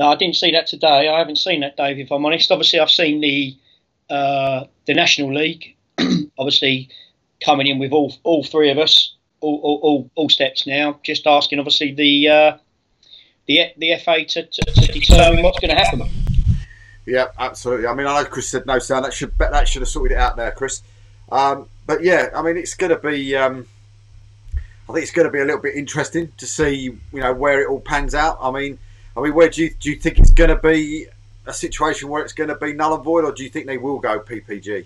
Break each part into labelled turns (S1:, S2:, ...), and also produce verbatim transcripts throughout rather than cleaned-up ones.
S1: No, I didn't see that today. I haven't seen that, Dave, if I'm honest. Obviously, I've seen the uh, the National League, obviously coming in with all all three of us, all all, all, all steps now. Just asking, obviously, the uh, the the F A to, to, to determine what's going to happen.
S2: Yeah, absolutely. I mean, I know Chris said no sound. That should that should have sorted it out there, Chris. Um, but yeah, I mean, it's going to be. Um, I think it's going to be a little bit interesting to see, you know, where it all pans out. I mean, I mean, where do you do you think it's going to be a situation where it's going to be null and void, or do you think they will go P P G?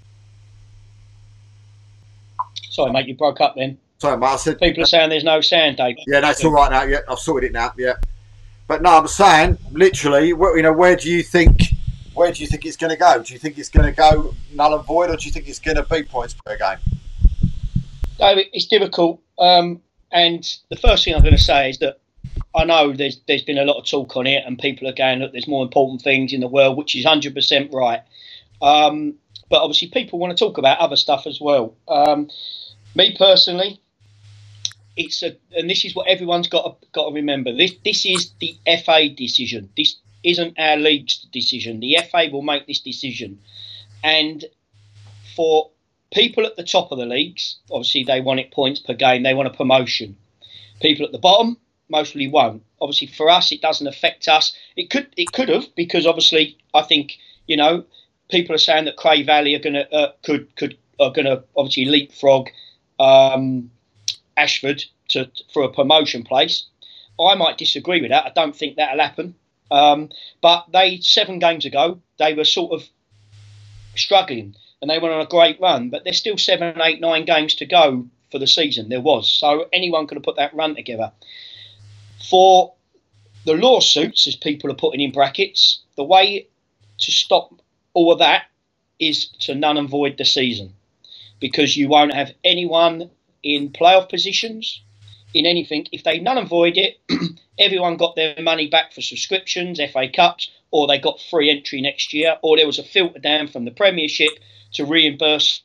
S1: Sorry, mate, you broke up then.
S2: Sorry, mate. I said
S1: people are saying there's no sound, Dave.
S2: Yeah, that's all right now. Yeah, I've sorted it now. Yeah. But no, I'm saying, literally, you know, where do you think, where do you think it's going to go? Do you think it's going to go null and void, or do you think it's going to be points per game?
S1: David, it's difficult. Um, and the first thing I'm going to say is that I know there's there's been a lot of talk on it, and people are going, look, there's more important things in the world, which is one hundred percent right. Um, but obviously, people want to talk about other stuff as well. Um, me personally, it's a, and this is what everyone's got to, got to remember. This this is the F A decision. This isn't our league's decision. The F A will make this decision, and for people at the top of the leagues, obviously they want it points per game. They want a promotion. People at the bottom mostly won't. Obviously, for us, it doesn't affect us. It could it could have, because obviously I think, you know, people are saying that Cray Valley are going to uh, could could are going to obviously leapfrog Um, Ashford to for a promotion place. I might disagree with that. I don't think that'll happen. Um, but they seven games ago they were sort of struggling, and they went on a great run. But there's still seven, eight, nine games to go for the season. There was, so anyone could have put that run together. For the lawsuits, as people are putting in brackets, the way to stop all of that is to null and void the season, because you won't have anyone in playoff positions, in anything. If they null and void it, everyone got their money back for subscriptions, F A Cups, or they got free entry next year, or there was a filter down from the Premiership to reimburse.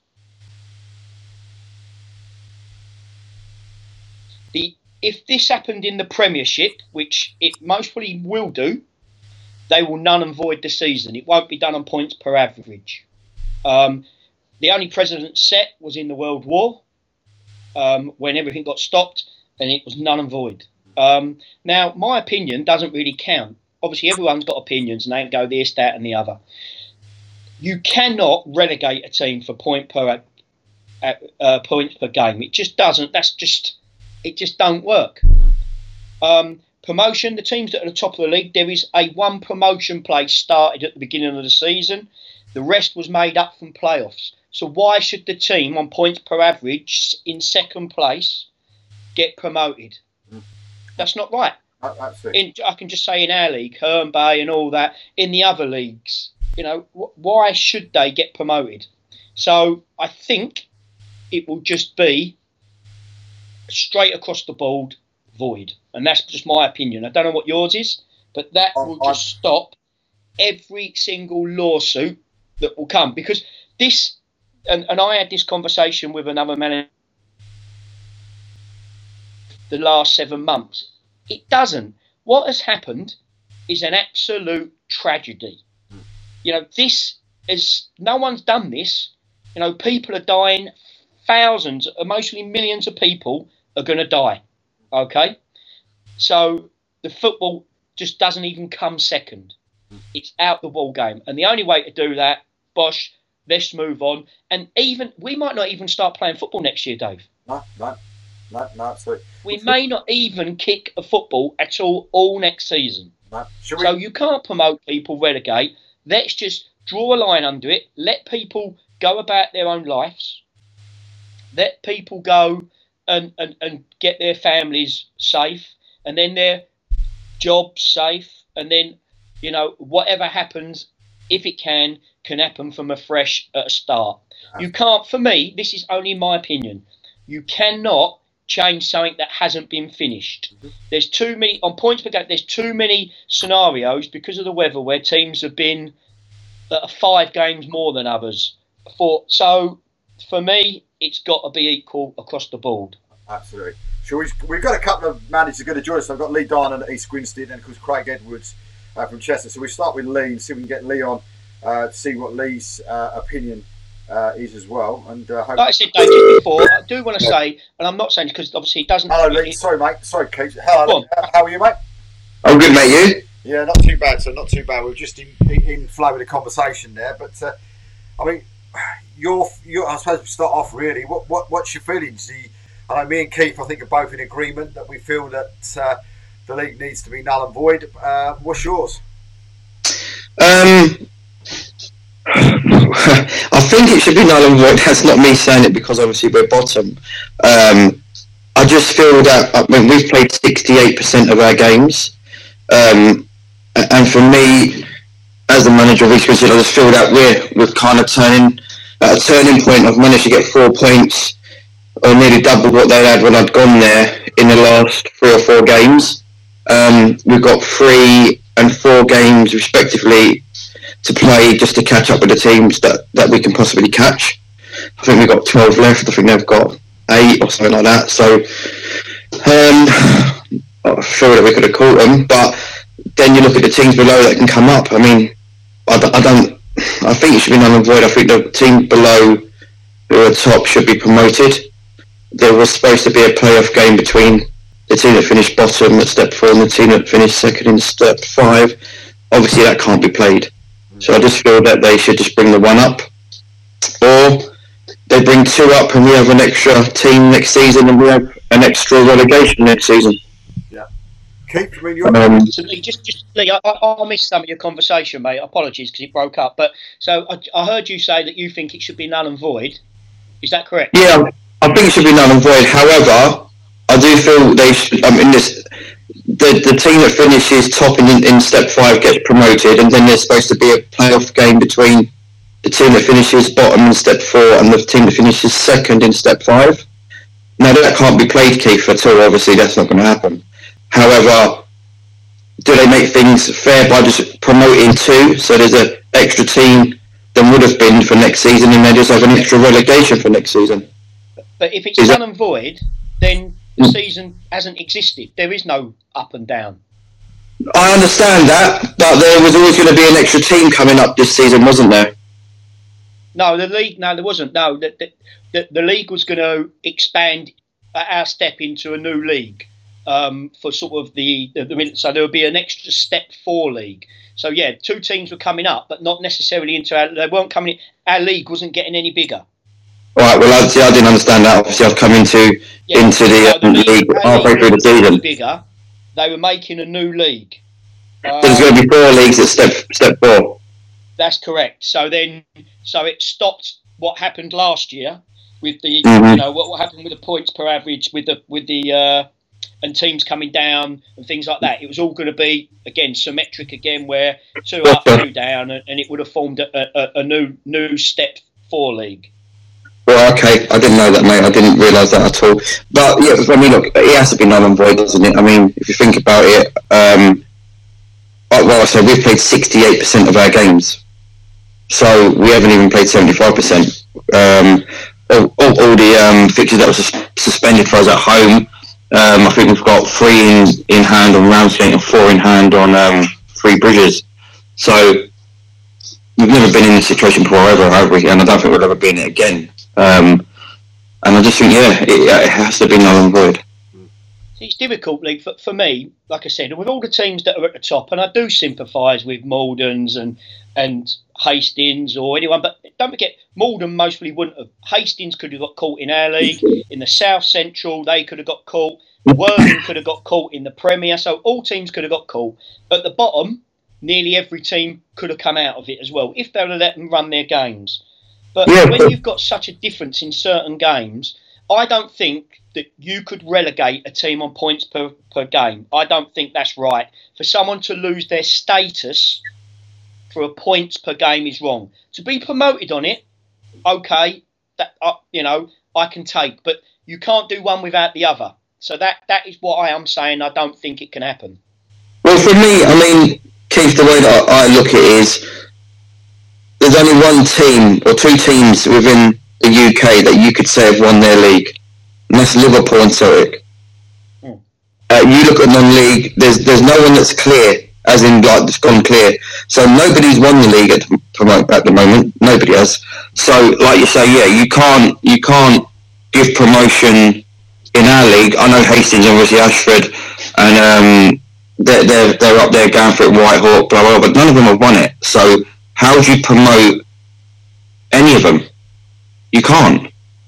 S1: The If this happened in the Premiership, which it most probably will do, they will null and void the season. It won't be done on points per average. Um, the only precedent set was in the World War, um, when everything got stopped, and it was null and void. Um, now, my opinion doesn't really count. Obviously, everyone's got opinions, and they can go this, that, and the other. You cannot relegate a team for point per uh, uh, points per game. It just doesn't. That's just it. Just don't work. Um, promotion. The teams that are at the top of the league, there is a one promotion place started at the beginning of the season. The rest was made up from playoffs. So why should the team on points per average in second place get promoted? Mm. That's not right. In, I can just say in our league, Herne Bay and all that, in the other leagues, you know, wh why should they get promoted? So I think it will just be straight across the board void. And that's just my opinion. I don't know what yours is, but that oh, will just I... stop every single lawsuit that will come. Because this, and, and I had this conversation with another manager the last seven months. It doesn't. What has happened is an absolute tragedy. Mm. You know, this is, no one's done this. You know, people are dying. Thousands, mostly millions of people are going to die. Okay? So the football just doesn't even come second. Mm. It's out the ball game. And the only way to do that, bosh, let's move on. And even, we might not even start playing football next year, Dave.
S2: No, no. No, no, absolutely.
S1: We may not even kick a football at all all next season.
S2: No.
S1: So you can't promote people, relegate. Let's just draw a line under it. Let people go about their own lives. Let people go and, and, and get their families safe, and then their jobs safe. And then, you know, whatever happens, if it can, can happen from a fresh at a start. You can't, for me, this is only my opinion, you cannot change something that hasn't been finished. Mm-hmm. There's too many, on points per game, there's too many scenarios because of the weather where teams have been that are five games more than others. For So, for me, it's got to be equal across the board.
S2: Absolutely. Sure, we've got a couple of managers going to join us. I've got Lee Darnan at East Grinstead and, of course, Craig Edwards uh, from Chester. So we start with Lee and see if we can get Lee on uh, to see what Lee's uh, opinion uh, is as well. And uh, hope-
S1: like I said, Dave, just before, I do want to say, and I'm not saying because obviously it doesn't.
S2: Hello, Lee.
S1: It,
S2: Sorry, mate. Sorry, Keith. Hello. How are you, mate?
S3: I'm good, mate. You?
S2: Yeah, not too bad, sir. Not too bad. We were just in, in, in flow with the conversation there, but uh, I mean, you're, you're. I suppose we start off really. What, what, what's your feelings? Do you, I know me and Keith, I think, are both in agreement that we feel that uh, the league needs to be null and void. Uh, what's yours?
S3: Um, I think it should be null and void. That's not me saying it because obviously we're bottom. Um, I just feel that I mean, we've played sixty-eight percent of our games, um, and for me, as the manager of East Grinstead, I just feel that we're we're kind of turning at a turning point. I've managed to get four points, or nearly double what they had when I'd gone there in the last three or four games. Um, we've got three and four games respectively to play just to catch up with the teams that, that we can possibly catch. I think we've got twelve left. I think they've got eight or something like that. So um, I'm sure that we could have caught them. But then you look at the teams below that can come up. I mean, I, I don't. I think it should be null and void. I think the team below who are top should be promoted. There was supposed to be a playoff game between the team that finished bottom at step four and the team that finished second in step five. Obviously, that can't be played. So I just feel that they should just bring the one up, or they bring two up and we have an extra team next season and we have an extra relegation next season.
S2: Yeah, Keith, I mean, you're
S3: Um,
S1: So Lee, just, just Lee, I, I I missed some of your conversation, mate. Apologies because it broke up. But so I, I heard you say that you think it should be null and void. Is that correct?
S3: Yeah, I think it should be null and void. However, I do feel they should. I mean, this the the team that finishes top in, in step five gets promoted, and then there's supposed to be a playoff game between the team that finishes bottom in step four and the team that finishes second in step five. Now that can't be played, Keith, at all. Obviously, that's not going to happen. However, do they make things fair by just promoting two, so there's an extra team than would have been for next season, and they just have an extra relegation for next season?
S1: But if it's
S3: Is
S1: null
S3: that-
S1: and void, then the season hasn't existed. There is no up and down.
S3: I understand that, but there was always going to be an extra team coming up this season, wasn't there?
S1: No, the league. No, there wasn't. No, the the, the, the league was going to expand at our step into a new league um, for sort of the, the, the so there would be an extra step four league. So yeah, two teams were coming up, but not necessarily into our. They weren't coming. Our league wasn't getting any bigger.
S3: All right. Well, I, see, I didn't understand that. Obviously, I've come into
S1: Yeah,
S3: into the,
S1: so
S3: um, league
S1: our
S3: halfway
S1: league
S3: through the
S1: was getting
S3: season.
S1: bigger. They were making a new league.
S3: So there's going to be four leagues at step step four.
S1: That's correct. So then, so it stopped what happened last year with the,
S3: Mhm.
S1: you know, what, what happened with the points per average, with the with the uh, and teams coming down and things like that. It was all going to be again symmetric again, where two up, two down, and, and it would have formed a, a, a new new step four league.
S3: Well, okay, I didn't know that, mate. I didn't realise that at all. But yeah, I mean, look, it has to be null and void, doesn't it? I mean, if you think about it, um, well, I said we've played sixty-eight percent of our games, so we haven't even played seventy-five percent. Um, all, all, all the um, fixtures that were sus- suspended for us at home, um, I think we've got three in, in hand on Ramsgate and four in hand on um, Three Bridges. So we've never been in this situation before, ever, have we? And I don't think we'll ever be in it again. Um, and I just think, yeah, it, it has to be null and void.
S1: It's difficult, Lee, for, for me, like I said, with all the teams that are at the top, and I do sympathise with Maldens and and Hastings or anyone, but don't forget, Malden mostly wouldn't have. Hastings could have got caught in our league. In the South Central, they could have got caught. Worthing could have got caught in the Premier, so all teams could have got caught. At the bottom, nearly every team could have come out of it as well, if they would have let them run their games. But
S3: Yeah,
S1: when
S3: but-
S1: you've got such a difference in certain games, I don't think that you could relegate a team on points per, per game. I don't think that's right. For someone to lose their status for a points per game is wrong. To be promoted on it, okay, that uh, you know, I can take, but you can't do one without the other. So that that is what I am saying. I don't think it can happen.
S3: Well, for me, I mean, Keith, the way that I look at it is there's only one team or two teams within the U K that you could say have won their league, and that's Liverpool and Celtic.
S1: Mm.
S3: Uh, you look at non-league, there's there's no one that's clear as in like it's gone clear. So nobody's won the league at the, at the moment. Nobody has. So like you say, yeah, you can't you can't give promotion in our league. I know Hastings, obviously Ashford, and um, they're, they're they're up there going for it, Whitehawk, blah blah, but none of them have won it. So how do you promote any of them? You can't.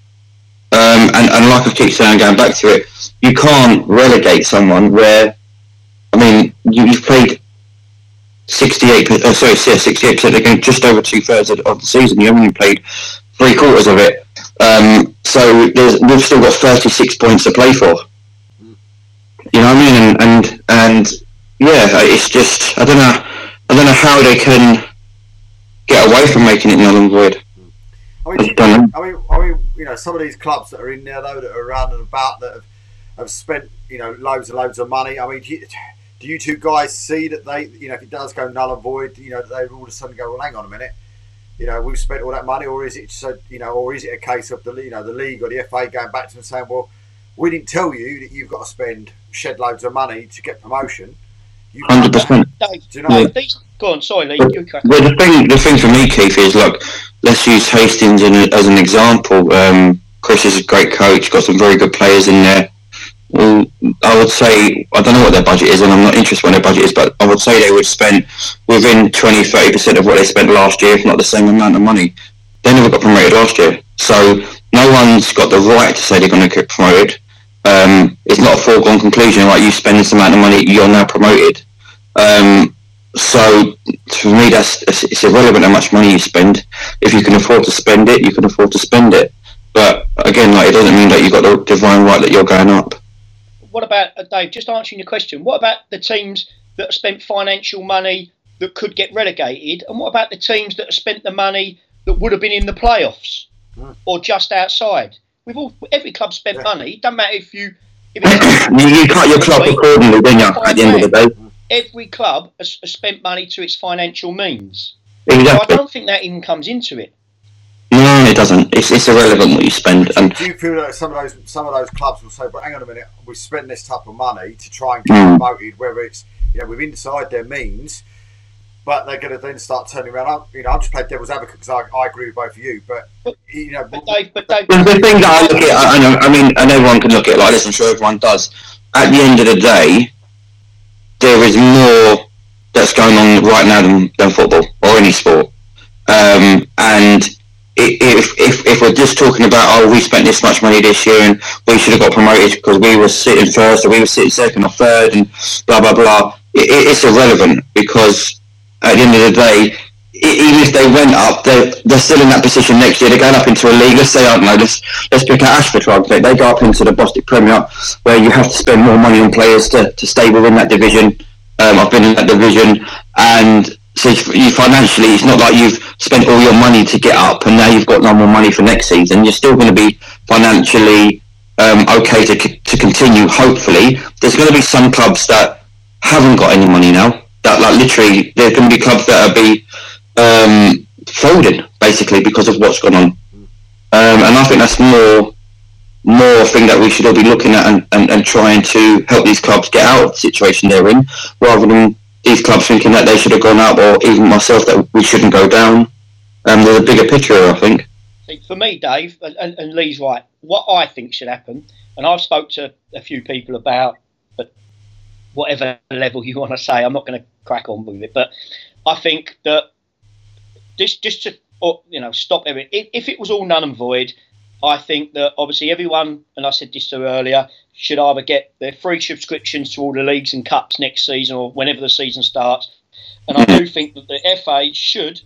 S3: Um, and, and like I keep saying, going back to it, you can't relegate someone where, I mean, you, you've played sixty-eight, uh, sorry, sixty-eight percent again, just over two thirds of, of the season. You only played three quarters of it. Um, so there's, we've still got thirty-six points to play for. You know what I mean? And, and and yeah, it's just I don't know, I don't know how they can get away from making it null and void.
S2: I mean, I mean, I mean, you know, some of these clubs that are in there though, that are around and about, that have, have spent, you know, loads and loads of money. I mean, do you, do you two guys see that they, you know, if it does go null and void, you know, they all of a sudden go, well, hang on a minute, you know, we've spent all that money, or is it so, you know, or is it a case of the, you know, the league or the F A going back to them saying, well, we didn't tell you that you've got to spend shed loads of money to get promotion.
S3: Hundred percent.
S1: Do you know? Yeah. These, go on, sorry, Lee. You
S3: well, the thing, the thing for me, Keith, is like, let's use Hastings in, as an example. Um, Chris is a great coach, got some very good players in there. Well, I would say, I don't know what their budget is, and I'm not interested in what their budget is, but I would say they would spend within twenty to thirty percent of what they spent last year, if not the same amount of money. They never got promoted last year. So no one's got the right to say they're going to get promoted. Um, it's not a foregone conclusion, like you spend this amount of money, you're now promoted. Um, so for me, that's it's irrelevant how much money you spend. If you can afford to spend it, you can afford to spend it. But again, like, it doesn't mean that you've got the divine right that you're going up.
S1: What about, uh, Dave, just answering your question, what about the teams that have spent financial money that could get relegated? And what about the teams that have spent the money that would have been in the playoffs mm. or just outside? We've all, every club spent yeah. money. It doesn't matter if you... If it's
S3: you, you cut your club accordingly, don't you, at the end of the day?
S1: Every club has, has spent money to its financial means.
S3: Exactly.
S1: So I don't think that even comes into it.
S3: No, it doesn't. It's it's irrelevant what you spend. And
S2: do you feel that some of those some of those clubs will say, "But hang on a minute, we spent this type of money to try and get mm. promoted, whether it's, you know, within inside their means," but they're going to then start turning around. I'm, you know, I'm just playing devil's advocate because I, I agree with both of you, but, but you know,
S1: but Dave, but Dave,
S3: the, the thing that I look at, I, know, I mean, and everyone can look at it like this. I'm sure everyone does. At the end of the day, there is more that's going on right now than, than football or any sport, um, and. If, if if we're just talking about, oh, we spent this much money this year and we should have got promoted because we were sitting first or we were sitting second or third and blah blah blah, it, it's irrelevant, because at the end of the day, even if they went up, they're, they're still in that position next year. They're going up into a league. Let's say, I don't know, let's let's pick out Ashford for argument. They go up into the Bostik Premier, where you have to spend more money on players to, to stay within that division. Um, I've been in that division, and so you financially, it's not like you've spent all your money to get up and now you've got no more money for next season. You're still going to be financially um, okay to to continue. Hopefully, there's going to be some clubs that haven't got any money now. That, like, literally, there's going to be clubs that will be um, folding basically because of what's gone on. Um, and I think that's more more thing that we should all be looking at and, and, and trying to help these clubs get out of the situation they're in, rather than these clubs thinking that they should have gone up, or even myself that we shouldn't go down. Um, there's a bigger picture, I think.
S1: For me, Dave, and, and Lee's right, what I think should happen, and I've spoke to a few people about, but whatever level you want to say, I'm not going to crack on with it, but I think that this, just to, or, you know, stop everything, if it was all null and void, I think that obviously everyone, and I said this to earlier, should either get their free subscriptions to all the leagues and cups next season or whenever the season starts. And I do think that the F A should,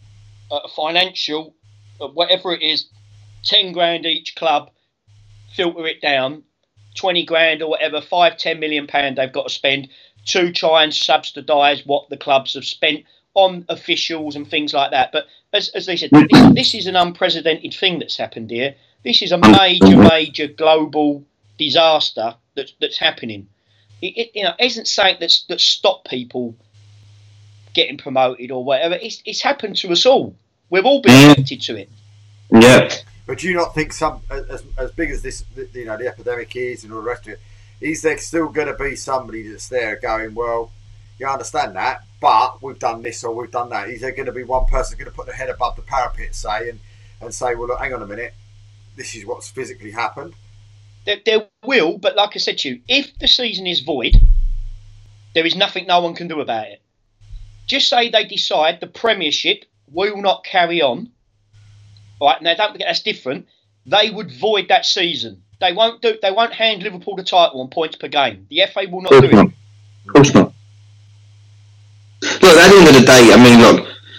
S1: uh, financial, uh, whatever it is, ten grand each club, filter it down, twenty grand or whatever, five, ten million pound they've got to spend to try and subsidise what the clubs have spent on officials and things like that. But as, as they said, this, this is an unprecedented thing that's happened here. This is a major, major global disaster that's that's happening. It, it you know isn't something that's that stopped people getting promoted or whatever. It's it's happened to us all. We've all been affected to it.
S3: Yeah.
S2: But do you not think some as as big as this, you know, the epidemic is and all the rest of it, is there still going to be somebody that's there going, well, You understand that? But we've done this or we've done that. Is there going to be one person going to put their head above the parapet, say, and, and say, well, look, hang on a minute, this is what's physically happened?
S1: There, there will, but like I said to you, if the season is void, there is nothing no one can do about it. Just say they decide the Premiership will not carry on, right? Now, don't forget that's different. They would void that season. They won't do. They won't hand Liverpool the title on points per game. The F A will not do it.
S3: Not. Of course not. Look, at the end of the day, I mean,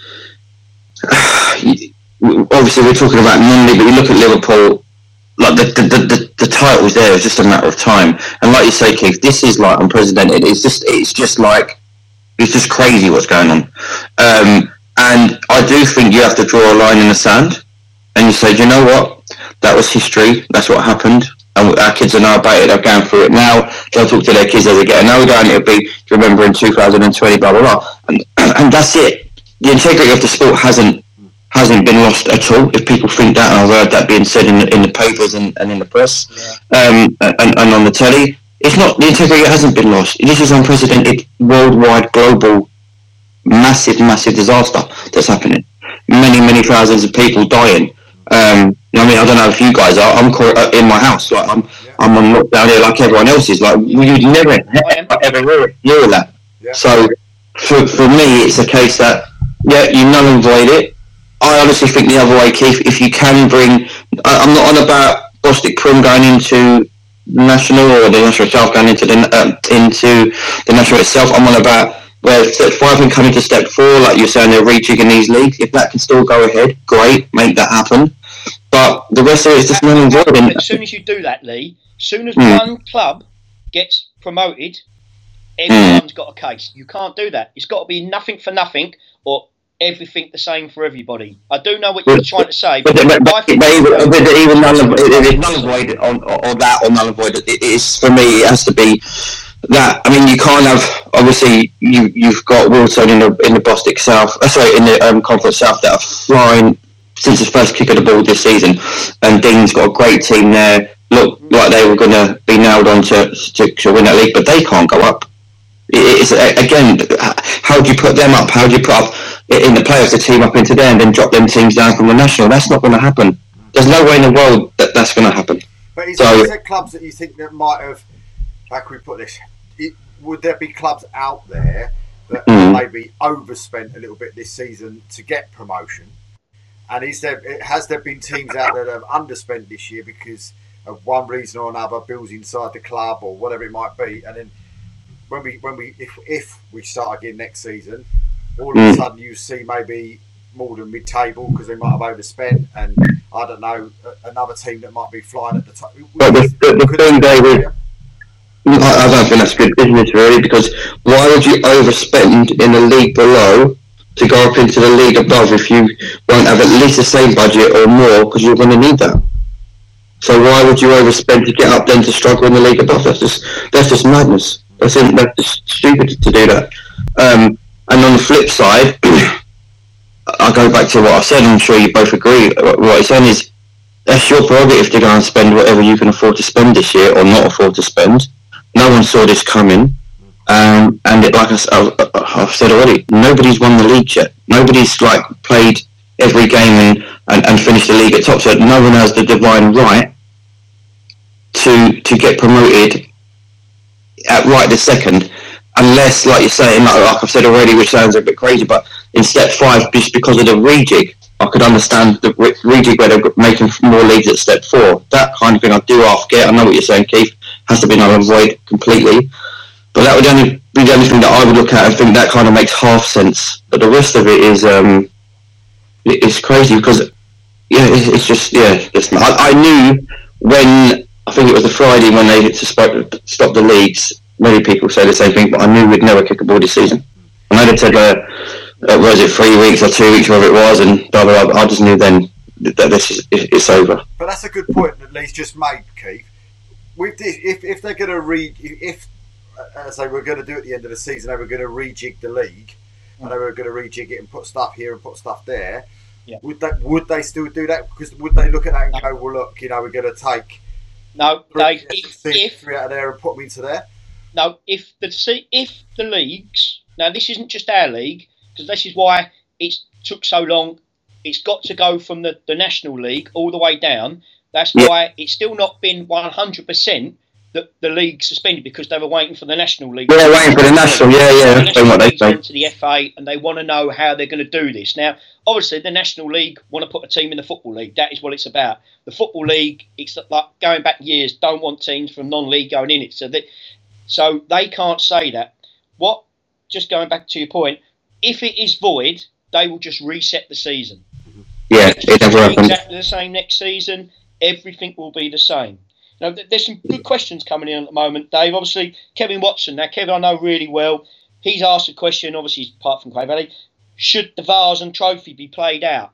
S3: look. Obviously, we're talking about non-league, but you look at Liverpool. Like the the, the the title's there. It's just a matter of time. And like you say, Keith, this is like unprecedented. It's just it's just like it's just crazy what's going on. Um, and I do think you have to draw a line in the sand, and you say, do you know what? That was history. That's what happened. And our kids are now about it. They're going through it now. They'll talk to their kids as they get older, and it'll be, remember in two thousand twenty, blah, blah, blah. And, and that's it. The integrity of the sport hasn't hasn't been lost at all. If people think that, and I've heard that being said in the, in the papers and, and in the press, yeah. um, and, and on the telly, it's not, the integrity hasn't been lost. This is unprecedented, worldwide, global, massive, massive disaster that's happening. Many, many thousands of people dying. Um, I mean, I don't know if you guys are. I'm in my house. Like I'm, yeah. I'm on lockdown here, like everyone else is. Like you'd never, ever, ever hear, hear of that. Yeah. So, for for me, it's a case that yeah, you null and void it. I honestly think the other way, Keith. If you can bring, I, I'm not on about Bostik Prim going into the national or the national itself going into the uh, into the national itself. I'm on about where step five can come into step four, like you're saying, they're rejigging these leagues. If that can still go ahead, great, make that happen. But the rest of it is just null and void.
S1: As soon as you do that, Lee, as soon as mm. one club gets promoted, everyone's mm. got a case. You can't do that. It's got to be nothing for nothing or everything the same for everybody. I do know what you're trying to say, but, but, but, but
S3: even, but even null and void on or that or null and void, it is for me. It has to be that. I mean, you can't have. Obviously, you you've got Wilton in the in the Bostik South. Uh, sorry, in the um, Conference South that are flying since the first kick of the ball this season, and Dean's got a great team there. Look like they were going to be nailed on to, to to win that league, but they can't go up. It's again, how do you put them up? How do you put up in the playoffs the team up into there and then drop them teams down from the national? That's not going to happen. There's no way in the world that that's going to happen.
S2: But is,
S3: so,
S2: there, is there clubs that you think that might have? How can we put this? It, would there be clubs out there that mm. maybe overspent a little bit this season to get promotion? And is there has there been teams out there that have underspent this year because of one reason or another, bills inside the club or whatever it might be, and then when we when we if if we start again next season, all of mm. a sudden you see maybe more than mid-table because they might have overspent, and I don't know, another team that might be flying at the top.
S3: But the, the, the thing, David, I don't think that's good business really, because why would you overspend in the league below to go up into the league above if you won't have at least the same budget or more, because you're going to need that? So why would you overspend to get up then to struggle in the league above? That's just that's just madness. That's, that's just stupid to do that. Um, and on the flip side, I go back to what I said, and I'm sure you both agree. What I'm saying is, that's your prerogative to go and spend whatever you can afford to spend this year or not afford to spend. No one saw this coming. Um, and it, like I, I've said already, nobody's won the league yet. Nobody's like played every game and, and, and finished the league at top. So no one has the divine right to to get promoted at right this second, unless, like you're saying, like, like I've said already, which sounds a bit crazy, but in step five, just because of the rejig, I could understand the rejig where they're making more leagues at step four. That kind of thing I do half get. I know what you're saying, Keith. Has to be null and void completely. But that would only be the only thing that I would look at and think that kind of makes half sense. But the rest of it is um, it's crazy because yeah, it's, it's just yeah. It's, I, I knew when I think it was the Friday when they stopped the leagues. Many people say the same thing, but I knew we'd never kick a ball this season. I know they said uh, uh, was it three weeks or two weeks, whatever it was, and blah blah blah. I just knew then that this is it's over.
S2: But that's a good point that Lee's just made, Keith. With this, if if they're going to read if. As they were going to do at the end of the season, they were going to rejig the league, mm. and they were going to rejig it and put stuff here and put stuff there.
S1: Yeah.
S2: Would they would they still do that? Because would they look at that and no. go, "Well, look, you know, we're going to take
S1: no, they, if,
S2: three
S1: if,
S2: out of there and put them into there."
S1: No, if the if the leagues Now, this isn't just our league, because this is why it took so long. It's got to go from the, the National League all the way down. That's
S3: Yeah.
S1: why it's still not been one hundred percent that the league suspended, because they were waiting for the National League.
S3: Yeah, waiting for the National, yeah, yeah.
S1: The
S3: That's what
S1: National
S3: they
S1: League's
S3: say.
S1: gone to the F A, and they want to know how they're going to do this. Now, obviously, the National League want to put a team in the Football League. That is what it's about. The Football League, it's like going back years, don't want teams from non-league going in it. So they, so they can't say that. What, just going back to your point, if it is void, they will just reset the season.
S3: Yeah, it never happened.
S1: Exactly the same next season. Everything will be the same. Now, th- there's some good questions coming in at the moment, Dave. Obviously, Kevin Watson. Now, Kevin, I know really well. He's asked a question, obviously, apart from Clay Valley. Should the Vase and Trophy be played out?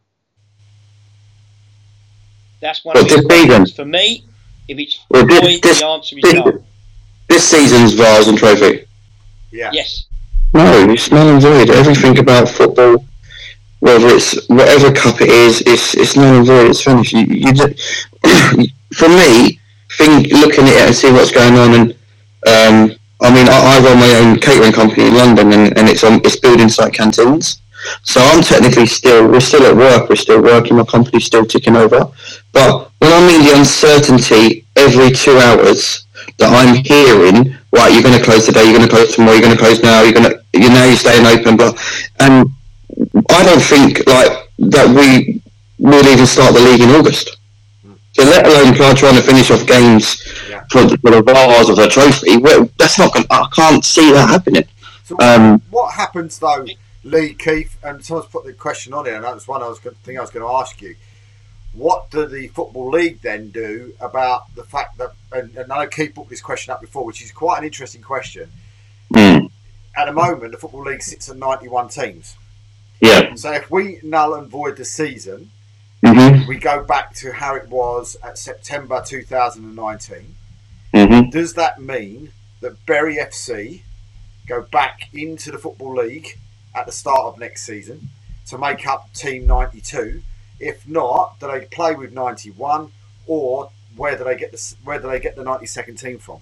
S1: That's one
S3: But
S1: of the
S3: this
S1: questions.
S3: season-
S1: For me, if it's
S3: Well, this-
S1: void,
S3: this-
S1: the answer is
S3: this-
S1: no.
S3: This season's Vase and Trophy.
S2: Yeah.
S1: Yes.
S3: No, it's null and void. Everything about football, whether it's whatever cup it is, it's it's null and void. It's finished. You, you just, for me, think looking at it and see what's going on, and um, I mean, I, I run my own catering company in London, and, and it's on it's building site canteens. So I'm technically still we're still at work. We're still working. My company's still ticking over. But when I mean the uncertainty every two hours that I'm hearing, right, you're going to close today, you're going to close tomorrow, you're going to close now, you're going to, you know, you're staying open, but, and I don't think, like, that we will even start the league in August. So let alone try trying to finish off games
S2: Yeah.
S3: for, for the Vase or the Trophy, well, that's not going I can't see that happening.
S2: So
S3: Um,
S2: what happens though, Lee, Keith, and someone's put the question on here, and that was one I was going, thing I was going to ask you. What do the Football League then do about the fact that, and, and I know Keith put this question up before, which is quite an interesting question.
S3: mm,
S2: At the moment, the Football League sits at ninety-one teams.
S3: yeah.
S2: So if we null and void the season,
S3: hmm
S2: we go back to how it was at September two thousand nineteen.
S3: hmm
S2: Does that mean that Bury F C go back into the Football League at the start of next season to make up Team ninety-two? If not, do they play with ninety-one, or where do they get the where do they get the ninety-second team from?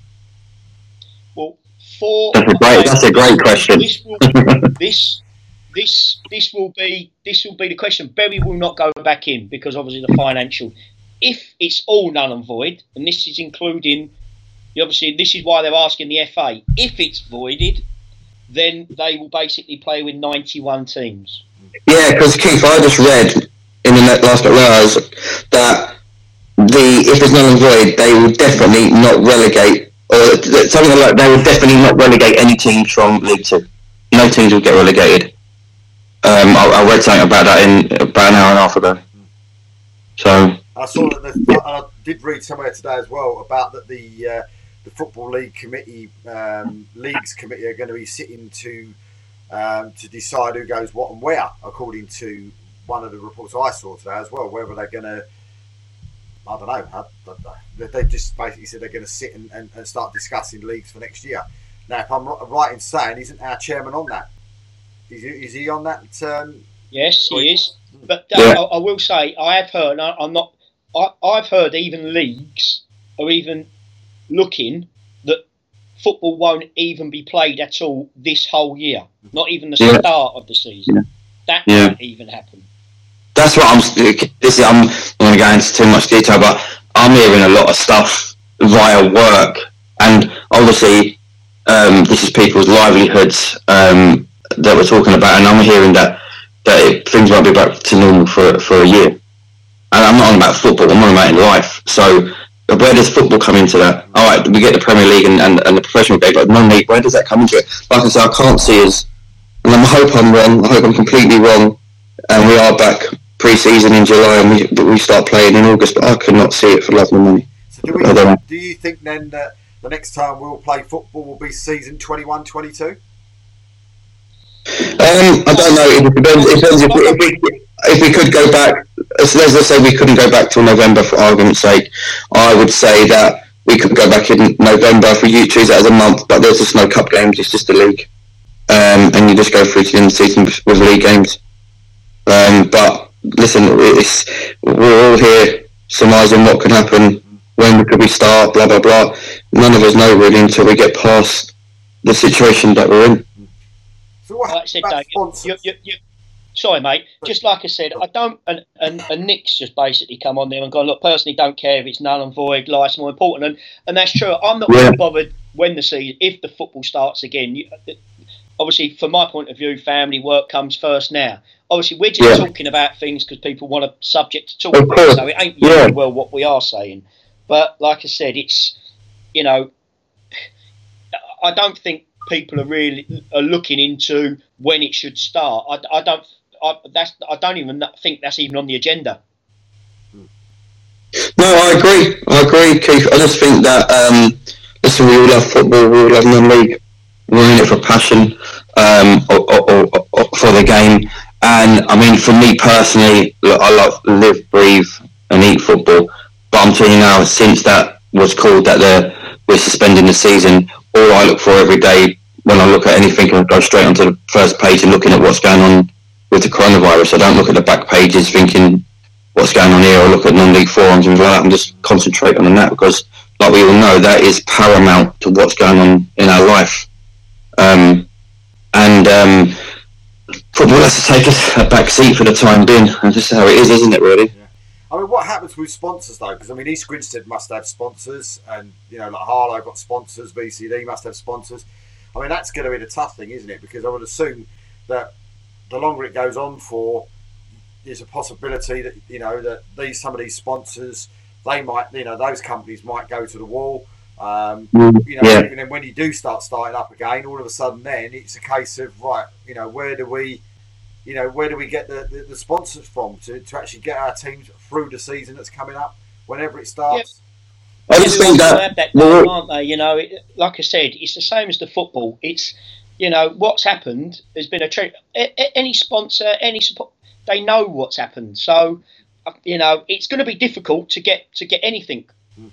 S1: Well, for
S3: That's a great, that's a great question.
S1: This will, this this this will be this will be the question. Bury will not go back in because obviously the financial. If it's all null and void, and this is including, obviously this is why they're asking the F A. If it's voided, then they will basically play with ninety-one teams.
S3: Yeah, because Keith, I just read in the last couple of hours that the if there's null and void, they will definitely not relegate, or something like they will definitely not relegate any teams from League Two. No teams will get relegated. Um, I, I read something about that in about an hour and a half ago. So
S2: I saw that, the, and I did read somewhere today as well about that the uh, the Football League committee, um, leagues committee, are going to be sitting to um, to decide who goes what and where, according to one of the reports I saw today as well. Whether they're going to, I don't know, I, they just basically said they're going to sit and, and, and start discussing leagues for next year. Now, if I'm right in saying, isn't our chairman on that? Is he, is he on that? Um,
S1: Yes, he is. But uh,
S3: Yeah.
S1: I, I will say, I have heard. I, I'm not. I, I've heard even leagues are even looking that football won't even be played at all this whole year. Not even the
S3: Yeah.
S1: start of the season.
S3: Yeah.
S1: That
S3: Yeah.
S1: won't even happen.
S3: that's what I'm. This is, I'm not going to go into too much detail, but I'm hearing a lot of stuff via work, and obviously, um, this is people's livelihoods um, that we're talking about, and I'm hearing that that it, things won't be back to normal for for a year. And I'm not on about football; I'm on about in life. So, where does football come into that? All right, we get the Premier League and, and, and the professional game, but non-league. Where does that come into it? Like I said, I can't see us, and I hope I'm wrong. I hope I'm completely wrong, and we are back pre-season in July, and we we start playing in August. But I could not see it for love nor money.
S2: so do, we,
S3: I don't know.
S2: do you think then that the next time we'll play football will be season twenty-one twenty-two?
S3: Um, I don't know. It depends. It depends if, we, if we if we could go back. As let's just say we couldn't go back till November for argument's sake. I would say that we could go back in November if we choose that as a month. But there's just no cup games. It's just a league, um, and you just go through to the end of the season with, with league games. Um, but listen, it's we're all here surmising what could happen, when could we start, blah blah blah. None of us know really until we get past the situation that we're in.
S2: what
S1: like I said,
S2: about
S1: Dave,
S2: sponsors?
S1: you, you, you, sorry, mate. Just like I said, I don't. And, and, and Nick's just basically come on there and gone, look, personally, don't care if it's null and void. Life's more important, and and that's true. I'm not
S3: Yeah.
S1: really bothered when the season, if the football starts again. You, obviously, from my point of view, family work comes first now. Obviously, we're just
S3: Yeah.
S1: talking about things because people want a subject to talk
S3: Of
S1: about.
S3: course.
S1: So it ain't
S3: Yeah.
S1: really well what we are saying. But like I said, it's, you know, I don't think people are really are looking into when it should start. I, I don't. I, that's. I don't even think that's even on the agenda.
S3: No, I agree. I agree, Keith. I just think that, um, listen, we all love football, we all love non-league. We're in it for passion, um, or, or, or, or for the game. And, I mean, for me personally, look, I love live, breathe and eat football. But I'm telling you now, since that was called that the, we're suspending the season, all I look for every day when I look at anything, I go straight onto the first page and looking at what's going on with the coronavirus. I don't look at the back pages thinking what's going on here, or look at non-league forums and like that, and just concentrate on that, because like we all know, that is paramount to what's going on in our life. Um, and um, football has to take a back seat for the time being, and just how it is, isn't it, really?
S2: Yeah. I mean, what happens with sponsors though? Because I mean, East Grinstead must have sponsors, and you know, like Harlow got sponsors, V C D must have sponsors. I mean, that's going to be the tough thing, isn't it? Because I would assume that the longer it goes on for, there's a possibility that, you know, that these some of these sponsors, they might, you know, those companies might go to the wall. Um, you know,
S3: Yeah.
S2: and then when you do start starting up again, all of a sudden, then it's a case of, right, you know, where do we, you know, where do we get the, the, the sponsors from to, to actually get our teams through the season that's coming up, whenever it starts?
S3: I just think
S1: Everyone's
S3: that,
S1: gonna have that
S3: well,
S1: time, aren't they? You know, it, like I said, it's the same as the football. It's, you know, what's happened has been a trick. Any sponsor, any support, they know what's happened. So, you know, it's going to be difficult to get to get anything.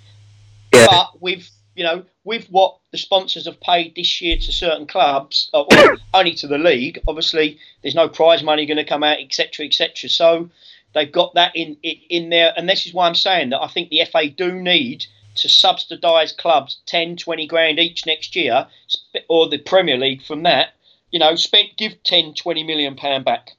S3: yeah.
S1: But with, you know, with what the sponsors have paid this year to certain clubs, uh, well, only to the league, obviously there's no prize money going to come out, et cetera, et cetera. So they've got that in, in in there, and this is why I'm saying that I think the F A do need to subsidise clubs ten, twenty grand each next year, or the Premier League from that, you know, spend give ten, twenty million pound back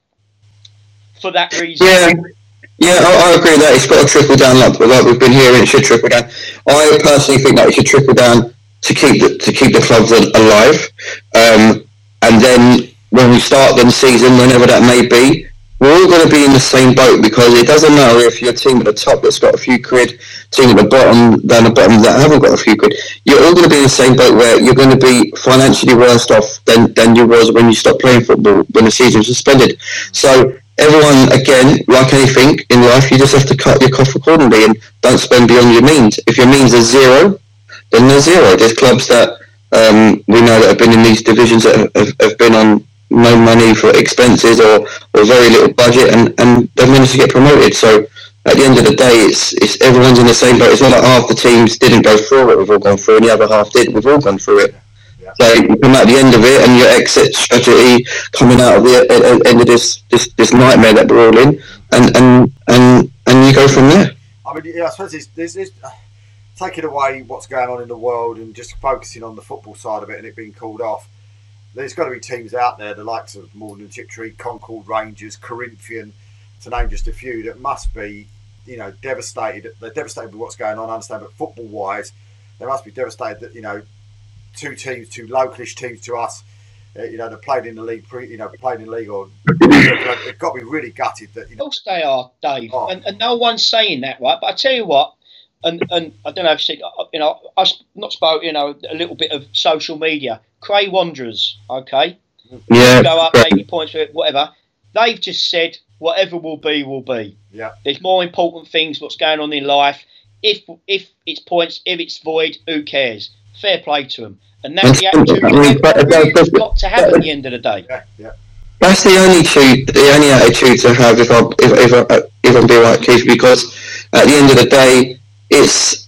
S1: for that reason.
S3: Yeah, yeah, I, I agree with that. It's got to trickle down, like, like we've been hearing. It should trickle down. I personally think that it should trickle down to keep the, to keep the clubs alive, um, and then when we start the season, whenever that may be, we're all going to be in the same boat, because it doesn't matter if you're a team at the top that's got a few quid, team at the bottom, down the bottom that haven't got a few quid. You're all going to be in the same boat where you're going to be financially worse off than, than you was when you stopped playing football, when the season was suspended. So everyone, again, like anything in life, you just have to cut your cough accordingly and don't spend beyond your means. If your means are zero, then they're zero. There's clubs that um, we know that have been in these divisions that have, have been on no money for expenses, or, or very little budget, and, and they've managed to get promoted. So at the end of the day, it's it's everyone's in the same boat. It's not like half the teams didn't go through it, we've all gone through, and the other half did, we've all gone through it.
S2: Yeah.
S3: So you come out the end of it, and your exit strategy coming out of the uh, end of this, this this nightmare that we're all in, and and and, and you go from there.
S2: I mean, yeah, I suppose it's, it's, it's uh, taking away what's going on in the world and just focusing on the football side of it and it being called off. There's got to be teams out there, the likes of Morden Tiptree, Concord Rangers, Corinthian, to name just a few, that must be, you know, devastated. They're devastated with what's going on, I understand, but football-wise, they must be devastated that, you know, two teams, two localish teams to us, uh, you know, that played in the league, pre, you know, played in the league, or they've got to be really gutted that, you know.
S1: Of course they are, Dave,
S2: Oh.
S1: and, and no one's saying that, right? But I tell you what, and and I don't know if you, you know, I've not spoke, you know, a little bit of social media. Cray Wanderers, okay,
S3: Yeah,
S1: go up eighty points for it, whatever. They've just said whatever will be will be.
S2: Yeah.
S1: There's more important things. What's going on in life? If if it's points, if it's void, who cares? Fair play to them, and that's the attitude
S3: I mean,
S1: they've
S3: but-
S1: really
S3: but-
S1: got to have at the end of the day.
S2: Yeah, yeah.
S3: That's the only attitude, the only attitude to have, if I if if, I, if I'm being right, Keith, because at the end of the day, it's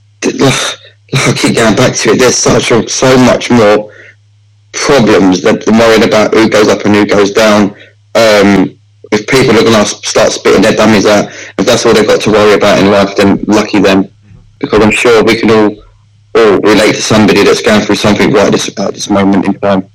S3: I keep going back to it. There's such a, so much more problems than worrying about who goes up and who goes down. Um, if people are going to start spitting their dummies out, if that's all they've got to worry about in life, then lucky them. Because I'm sure we can all all relate to somebody that's going through something right this at this moment in time.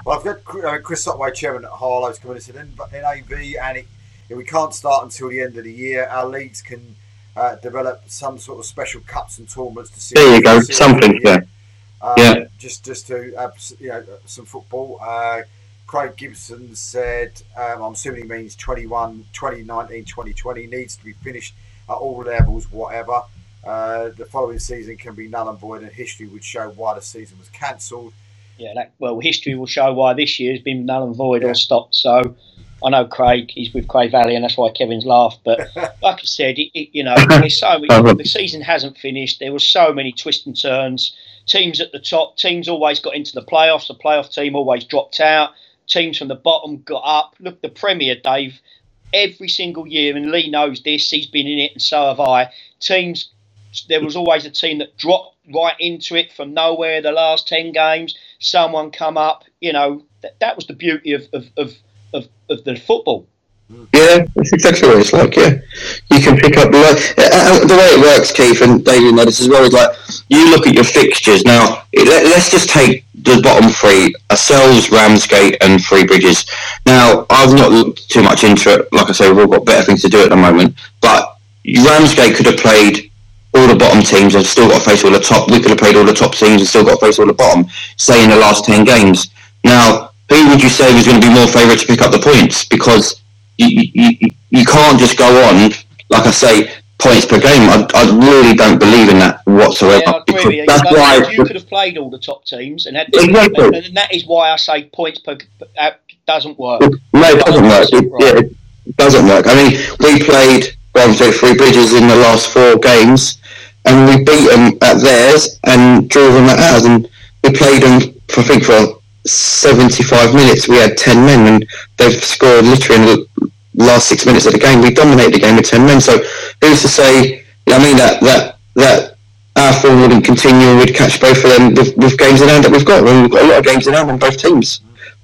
S2: Well, I've got uh, Chris Sotway, chairman at Harlow's, coming and said in, in A V, and it, if we can't start until the end of the year, our leagues can uh, develop some sort of special cups and tournaments to see.
S3: There you go, something, yeah.
S2: Uh,
S3: yeah.
S2: Just, just to have you know some football. Uh, Craig Gibson said, um, I'm assuming he means twenty-one, twenty nineteen, twenty twenty needs to be finished at all levels, whatever. Uh, the following season can be null and void, and history would show why the season was cancelled.
S1: Yeah, that, well, history will show why this year has been null and void
S2: yeah.
S1: or stopped. So I know Craig, he's with Craig Valley, and that's why Kevin's laughed. But like I said, it, it, you know, there's so many, the season hasn't finished. There were so many twists and turns. Teams at the top, teams always got into the playoffs. The playoff team always dropped out. Teams from the bottom got up. Look, the Premier, Dave, every single year, and Lee knows this, he's been in it, and so have I. Teams, there was always a team that dropped right into it from nowhere the last ten games. Someone come up, you know, that, that was the beauty of, of, of, of, of the football.
S3: Yeah, that's exactly what it's like, yeah. You can pick up the way, uh, the way it works, Keith, and David know this as well, is like, you look at your fixtures. Now, let, let's just take the bottom three, ourselves, Ramsgate and Three Bridges. Now, I've not looked too much into it. Like I say, we've all got better things to do at the moment. But Ramsgate could have played all the bottom teams and still got to face all the top. We could have played all the top teams and still got to face all the bottom, say in the last ten games. Now, who would you say was going to be more favourite to pick up the points? Because you, you, you can't just go on, like I say, points per game. I, I really don't believe in that whatsoever.
S1: Yeah, I agree with you.
S3: That's
S1: you,
S3: why
S1: you could have played all the top teams, and, had,
S3: exactly.
S1: and, and that is why I say points per uh, doesn't work.
S3: No, it doesn't work. It, yeah, it doesn't work. I mean, we played Ramsgate Three Bridges in the last four games, and we beat them at theirs and drew them at ours, and we played them, for, I think, for seventy-five minutes. We had ten men, and they've scored literally in the last six minutes of the game. We dominated the game with ten men. So who's to say? I mean that that that our form wouldn't continue and we'd catch both of them with, with games in hand that we've got. I mean, we've got a lot of games in hand on both teams.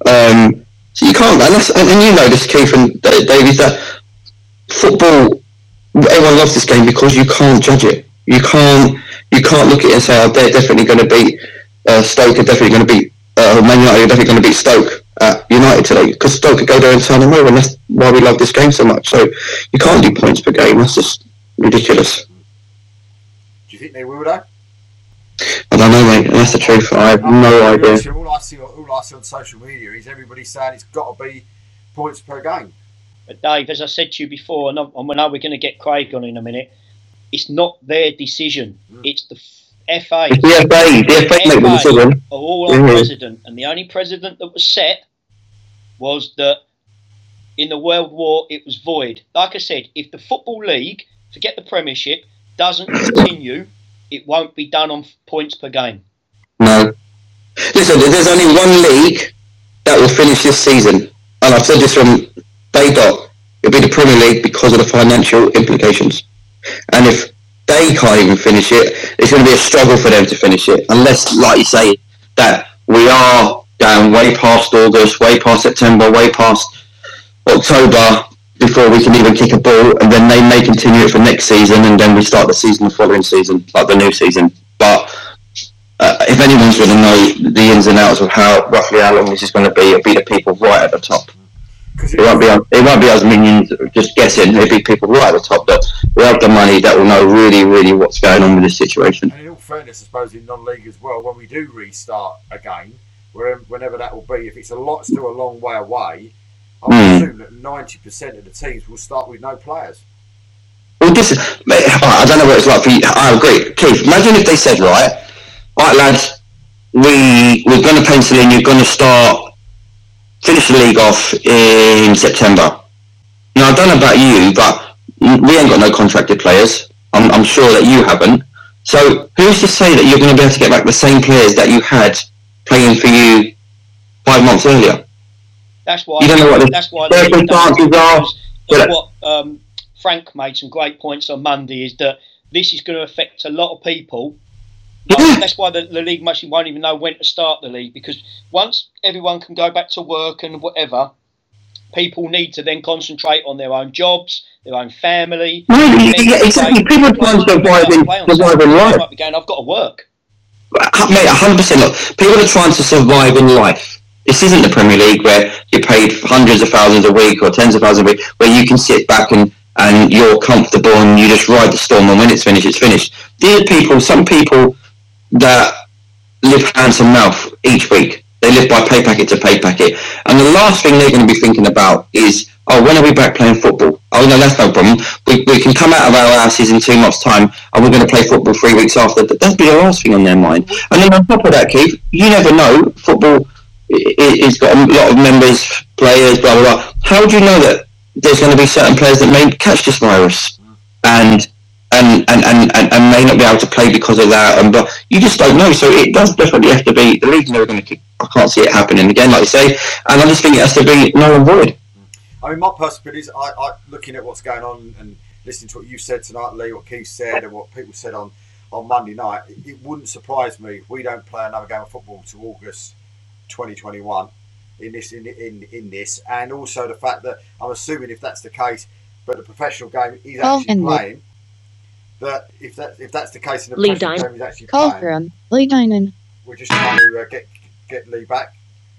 S3: Um, so you can't, and, that's, and you know this, Keith and Davies, that football. Everyone loves this game because you can't judge it. You can't you can't look at it and say, oh, they're definitely going to beat uh, Stoke, are definitely going to beat uh, Man United, are definitely going to beat Stoke at United today, because Stoke could go there and turn them over, and that's why we love this game so much. So you can't do points per game. That's just ridiculous.
S2: Do you think they will, though?
S3: I don't know, mate. That's the truth. I have
S2: I'm
S3: no idea.
S2: Actually, all I see, all I see on social media is everybody saying it's got to be points per game.
S1: But Dave, as I said to you before, and I know we're going to get Craig on in a minute, it's not their decision. Mm. It's the F A.
S3: It's the F A. The F A make the decision.
S1: Are all our mm-hmm. president, and the only president that was set was that in the World War it was void. Like I said, if the Football League, forget the Premiership, doesn't continue, it won't be done on points per game.
S3: No. Listen, there's only one league that will finish this season, and I've said this from day dot. It'll be the Premier League because of the financial implications. And if they can't even finish it, it's going to be a struggle for them to finish it. Unless, like you say, that we are down way past August, way past September, way past October before we can even kick a ball, and then they may continue it for next season, and then we start the season the following season, like the new season. But uh, if anyone's going to know the ins and outs of how roughly how long this is going to be, it'll be the people right at the top. It won't be it won't be us minions just guessing. It'll be people right at the top that will have the money, that will know really, really what's going on with this situation.
S2: And in all fairness, I suppose in non-league as well, when we do restart a game, whenever that will be, if it's a lot still a long way away, I would mm. assume that ninety percent of the teams will start with no players.
S3: Well, this is, I don't know what it's like for you. I agree, Keith. Imagine if they said, right, right, lads, we we're going to pencil in. You're going to start. Finish the league off in September. Now, I don't know about you, but we ain't got no contracted players. I'm, I'm sure that you haven't. So who's to say that you're going to be able to get back the same players that you had playing for you five months earlier?
S1: That's why.
S3: You don't know what the
S1: that's why
S3: circumstances are.
S1: That's what um, Frank made some great points on Monday, is that this is going to affect a lot of people.
S3: Yeah.
S1: That's why the, the league mostly won't even know when to start the league, because once everyone can go back to work and whatever, people need to then concentrate on their own jobs, their own family.
S3: No, yeah, exactly. People are trying to survive in, survive in life.
S1: Might be going, I've got to work.
S3: Mate, one hundred percent. Look, people are trying to survive in life. This isn't the Premier League where you're paid hundreds of thousands a week or tens of thousands a week, where you can sit back and, and you're comfortable and you just ride the storm, and when it's finished, it's finished. These are people, some people that live hand to mouth each week. They live by pay packet to pay packet. And the last thing they're going to be thinking about is, oh, when are we back playing football? Oh, no, that's no problem. We, we can come out of our houses in two months' time and we're going to play football three weeks after. But that'd be the last thing on their mind. And then on top of that, Keith, you never know. Football is got a lot of members, players, blah, blah, blah. How do you know that there's going to be certain players that may catch this virus and and, and, and, and may not be able to play because of that? And but you just don't know. So it does definitely have to be, the league's never going to kick. I can't see it happening again, like you say. And I just think it has to be null and void.
S2: I mean, my personal opinion is, I, I, looking at what's going on and listening to what you said tonight, Lee, what Keith said, and what people said on, on Monday night, it, it wouldn't surprise me if we don't play another game of football to August twenty twenty-one in this, in, in, in this, and also the fact that I'm assuming if that's the case, but the professional game is actually oh, playing. That if that if that's the case, and the
S4: Lee
S2: professional
S4: Dine.
S2: game is actually
S4: Call
S2: playing,
S4: for him. Lee Dine.
S2: We're just trying to uh, get get Lee back.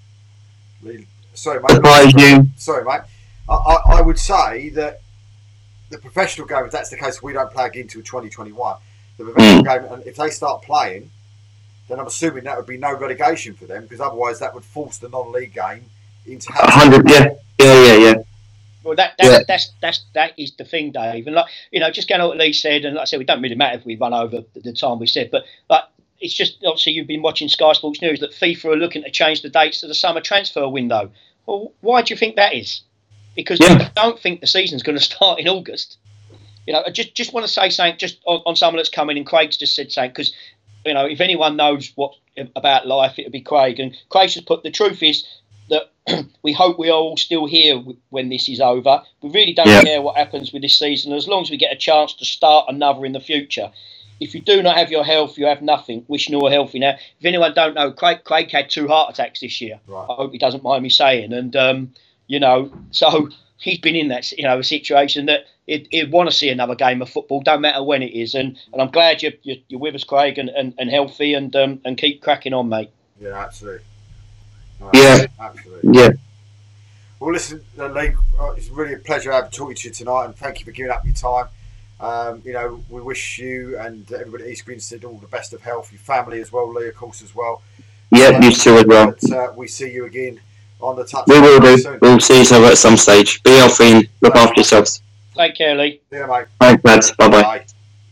S2: Lee, sorry, mate.
S3: Surprise you.
S2: Sorry, mate. I, I, I would say that the professional game, if that's the case, we don't play again until twenty twenty-one. The professional mm. game, and if they start playing, then I'm assuming that would be no relegation for them, because otherwise that would force the non-league game into
S3: a hundred. Yeah, yeah, yeah, yeah.
S1: Well, that, that, yeah. that's that's that is the thing, Dave. And like you know, just going on what Lee said, and like I said, we don't really matter if we run over the time we said, but like it's just obviously you've been watching Sky Sports News that FIFA are looking to change the dates to the summer transfer window. Well, why do you think that is? Because yeah. I don't think the season's going to start in August. You know, I just just want to say something just on, on someone that's coming in. Craig's just said something because you know if anyone knows what about life, it would be Craig. And Craig just put the truth is that we hope we are all still here when this is over. We really don't yeah. care what happens with this season as long as we get a chance to start another in the future. If you do not have your health, you have nothing. Wishing you all healthy. Now, if anyone don't know, Craig, Craig had two heart attacks this year.
S2: Right.
S1: I hope he doesn't mind me saying. And, um, you know, so he's been in that, you know, a situation that he'd, he'd want to see another game of football, don't matter when it is. And, and I'm glad you're, you're, you're with us, Craig, and, and, and healthy and um, and keep cracking on, mate.
S2: Yeah, absolutely. No,
S3: yeah.
S2: Absolutely.
S3: Yeah.
S2: Well, listen, Lee, it's really a pleasure having talking to you tonight, and thank you for giving up your time. Um, you know, we wish you and everybody at East Grinstead all the best of health, your family as well, Lee, of course, as well.
S3: Yeah, um, you too as well.
S2: But, uh, we see you again on the touch.
S3: We will do. Soon. We'll see each other at some stage. Be healthy and look Thank after yourselves.
S1: Take care, Lee.
S2: Yeah, mate.
S3: Thanks, lads. Bye-bye.
S2: Bye.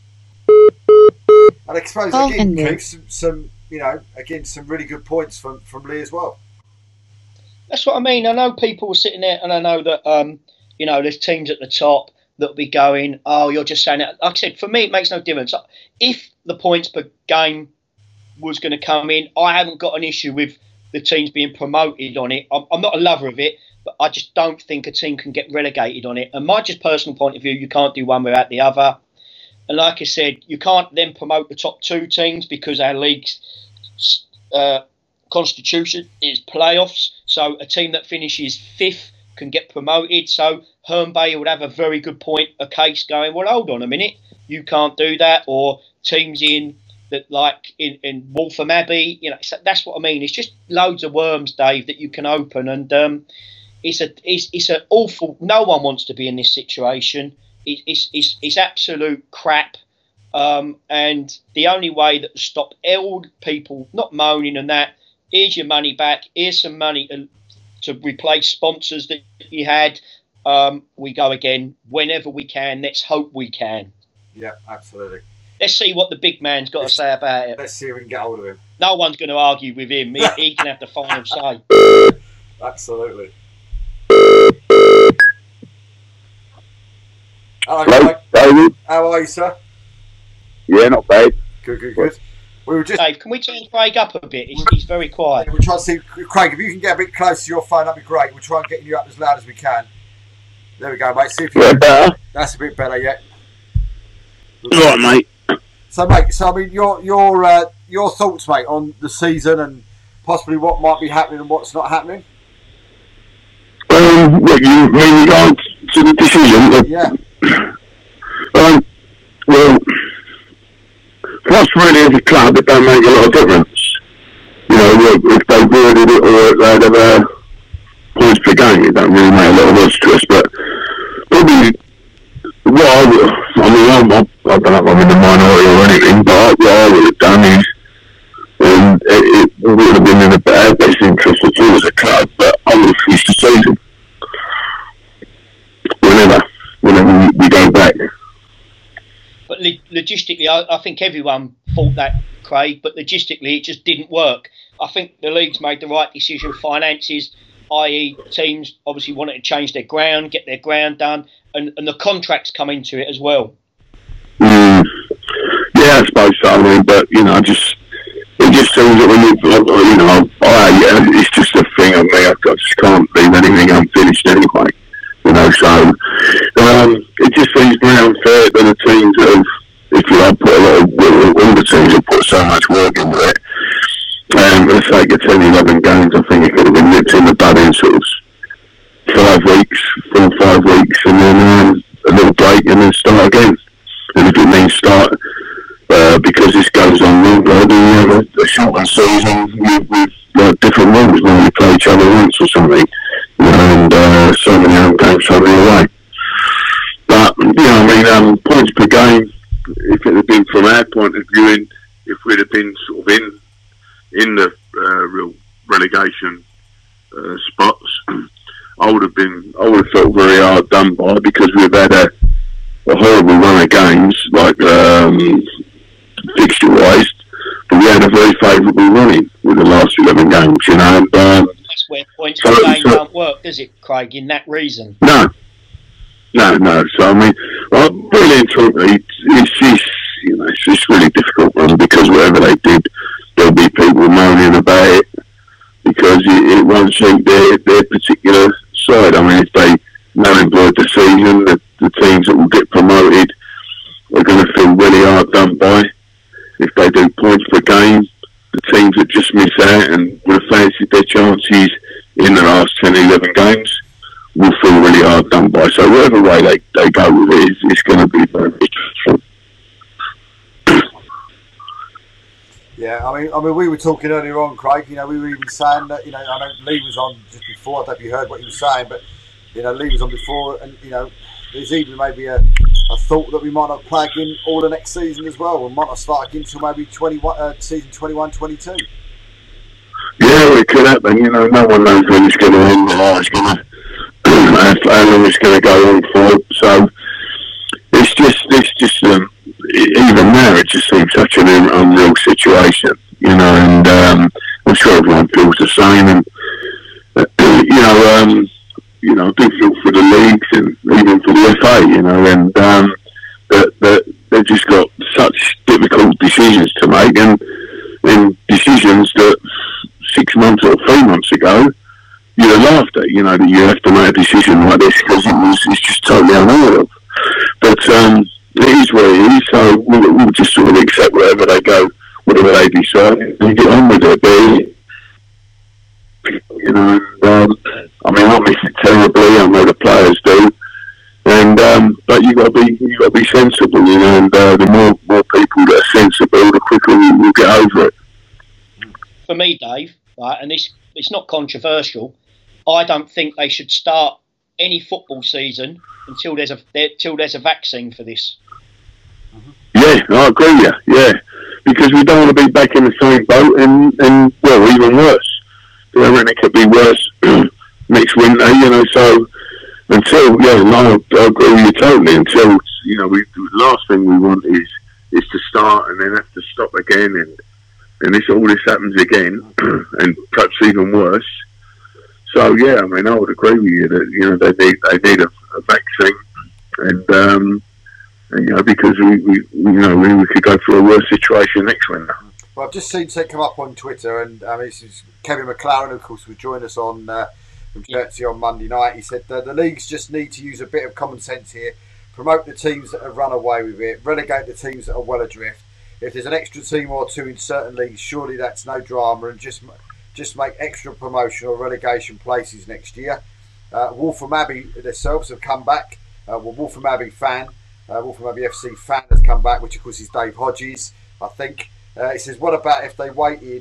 S2: And I suppose,
S4: oh,
S2: again, Keith, some, some, you know, again, some really good points from, from Lee as well.
S1: That's what I mean. I know people were sitting there, and I know that, um, you know, there's teams at the top that'll be going, oh, you're just saying that. Like I said, for me, it makes no difference. If the points per game was going to come in, I haven't got an issue with the teams being promoted on it. I'm, I'm not a lover of it, but I just don't think a team can get relegated on it. And my just personal point of view, you can't do one without the other. And like I said, you can't then promote the top two teams because our league's uh, constitution is playoffs. So a team that finishes fifth can get promoted. So Herne Bay would have a very good point, a case going, well, hold on a minute, you can't do that. Or teams in that, like in, in Waltham Abbey, you know, so that's what I mean. It's just loads of worms, Dave, that you can open, and um, it's a it's it's an awful. No one wants to be in this situation. It, it's it's it's absolute crap. Um, and the only way that to stop old people not moaning and that, here's your money back. Here's some money to, to replace sponsors that you had. Um, we go again whenever we can. Let's hope we can.
S2: Yeah, absolutely.
S1: Let's see what the big man's got let's, to say about it.
S2: Let's see if we can get hold of him.
S1: No one's going to argue with him. He, he can have the final say.
S2: Absolutely. Hello,
S5: Hello, David.
S2: How are you, sir?
S5: Yeah, not bad.
S2: Good, good, good. We were just.
S1: Dave, can we turn Craig up a bit? He's, he's very quiet.
S2: Yeah, we're trying to see, Craig. If you can get a bit close to your phone, that'd be great. We'll try and get you up as loud as we can. There we go, mate. See if you.
S5: Yeah, better.
S2: That's a bit better, yeah.
S5: All right, mate.
S2: So, mate. So, I mean, your your uh, your thoughts, mate, on the season and possibly what might be happening and what's not happening.
S5: Um, what you mean regards to the decision?
S2: Yeah.
S5: Um, well, for us really as a club, it don't make a lot of difference. You know, if they avoided it, or they'd have uh, points per game. It don't really make a lot of odds to us, but probably what I would, I mean, I'm, I'm, I don't know if I'm in the minority or anything, but what I would have done is, um, it, it would have been in the best interest of all as a club, but I would have finished the season. Whenever, whenever we, we go back.
S1: But lo- logistically, I, I think everyone thought that, Craig, but logistically it just didn't work. I think the league's made the right decision. Finances, that is teams obviously wanted to change their ground, get their ground done, and, and the contracts come into it as well.
S5: Mm. Yeah, I suppose so. I mean, but, you know, just it just seems that when you, you know, I, yeah, it's just a thing of me. I, I just can't leave anything unfinished anyway. You know, so um, it just seems very unfair to the teams that have, if you like, put a lot of, all the teams have put so much work into it. Um, for the sake of ten, eleven games, I think it could have been nipped in the bud in sort of five weeks, four or five weeks, and then um, a little break, and then start again. And if it means start, uh, because this goes on longer, then we have a, a shorter season with, with like, different rules. When we play each other once or something, you know, and uh, so many home games, so many away. But, you know, I mean, um, points per game, if it had been from our point of view, in, if we'd have been sort of in in the uh, real relegation uh, spots, I would have been, I would have felt very hard done by, because we've had a, a horrible run of games, like um, fixture-wise, but we had a very favourable running with the last eleven games, you know. And, um,
S1: that's where points per so, game so, don't work, does it, Craig, in that reason?
S5: No. No, no. So, I mean, well, really and truly, it's, it's, you know, it's just really difficult one, because whatever they did, there'll be people moaning about it, because it, it won't suit their, their particular side. I mean, if they null and void the season, the, the teams that will get promoted are going to feel really hard done by. If they do points per game, the teams that just miss out and would have fancied their chances in the last ten, eleven games will feel really hard done by. So whatever way they, they go with it, it's, it's going to be very interesting.
S2: Yeah, I mean, I mean, we were talking earlier on, Craig. You know, we were even saying that. You know, I know Lee was on just before. I don't know if you heard what he was saying, but you know, Lee was on before, and you know, there's even maybe a, a thought that we might not play again all the next season as well. We might not start again until maybe twenty-one, uh, season twenty-one, twenty-two.
S5: Yeah, it could happen. You know, no one knows when it's going to end, or how it's going to, how long it's going to go on for. So it's just, it's just. Um, even now, it just seems such an unreal situation, you know, and um, I'm sure everyone feels the same. And uh, you know, um, you know, I do feel for the leagues and even for the F A, you know, and um, that, that they've just got such difficult decisions to make, and, and decisions that six months or three months ago you'd have laughed at, you know, that you have to make a decision like this, because it was, it's just totally unheard of. But um, it is what it is, so we'll, we'll just sort of accept whatever they go, whatever they decide, and get on with it. But, you know, and, um, I mean, I miss it terribly. I know the players do, and um, but you got to be, you got to be sensible, you know. And uh, the more more people that are sensible, the quicker we'll, we'll get over it.
S1: For me, Dave, right, and this it's not controversial. I don't think they should start any football season until there's a until there's a vaccine for this.
S5: Yeah, I agree with you. Yeah, because we don't want to be back in the same boat, and, and well, even worse. I reckon it could be worse next winter. You know, so until yeah, no, I agree with you totally. Until you know, we the last thing we want is is to start and then have to stop again, and and this all this happens again, and perhaps even worse. So yeah, I mean, I would agree with you that you know they need they need a, a vaccine, and um, and, you know because we, we you know we, we could go through a worse situation next winter.
S2: Well, I've just seen it come up on Twitter, and um, this is Kevin McLaren, of course, who joined us on uh, from Chertsey on Monday night. He said uh, the leagues just need to use a bit of common sense here, promote the teams that have run away with it, relegate the teams that are well adrift. If there's an extra team or two in certain leagues, surely that's no drama, and just just make extra promotion or relegation places next year. Uh, Waltham Abbey themselves have come back. Uh, well, Waltham Abbey fan, uh, Waltham Abbey F C fan has come back, which of course is Dave Hodges, I think. Uh, he says, what about if they waited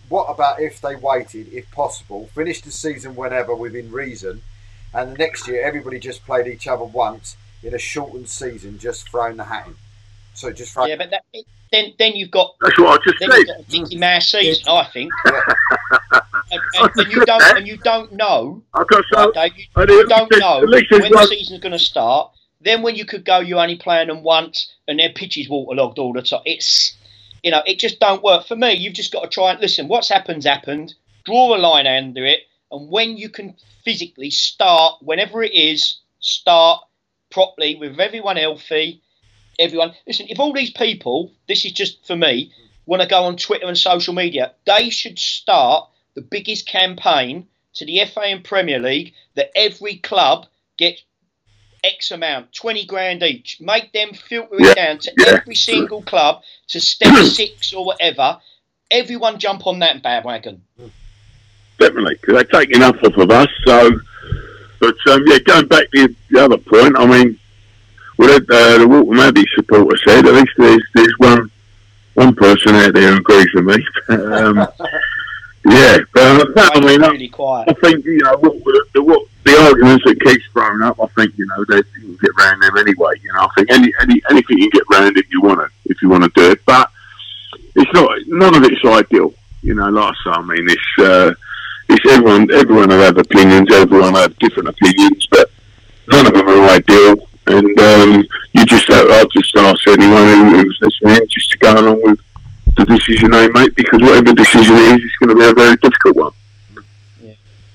S2: what about if they waited, if possible, finished the season whenever within reason, and the next year everybody just played each other once in a shortened season, just throwing the hat in. So just throw
S1: yeah, but that, then then you've got
S5: that's what I just
S1: then
S5: said.
S1: you've got a Mickey Mouse season, I think.
S2: Yeah.
S1: And, and, and you don't and you don't know.
S5: I got so.
S1: Right, Dave, you,
S5: I
S1: you don't
S5: said,
S1: know
S5: at least
S1: when
S5: there's
S1: the
S5: one-
S1: season's going to start. Then when you could go, you're only playing them once, and their pitch is waterlogged all the time. It's, you know, it just don't work for me. You've just got to try and listen. What's happened's happened. Draw a line under it, and when you can physically start, whenever it is, start properly with everyone healthy. Everyone, listen. If all these people, this is just for me, want to go on Twitter and social media, they should start the biggest campaign to the F A and Premier League that every club gets X amount, twenty grand each. Make them filter it
S5: Yeah,
S1: down to
S5: yeah.
S1: every single club to step six or whatever. Everyone jump on that bandwagon.
S5: Definitely, because they take enough off of us. So, but um, yeah, going back to the other point, I mean, what uh, the Walton Abbey supporter said, at least there's there's one one person out there who agrees with me. um, yeah, but uh, I mean,
S1: really
S5: I,
S1: quiet.
S5: I think you know what, the, what the arguments that keeps throwing up. I think you know they you can get round them anyway. You know, I think any, any anything you can get round if you want to if you want to do it, but it's not none of it's ideal. You know, like I say, I mean, it's. Uh, It's everyone. Everyone will have opinions. Everyone will have different opinions, but none of them are ideal. And um, you just, have, I'll just ask anyone who's listening just to go along with the decision they make, because whatever decision it is, it's going to be a very difficult one.
S1: Yeah.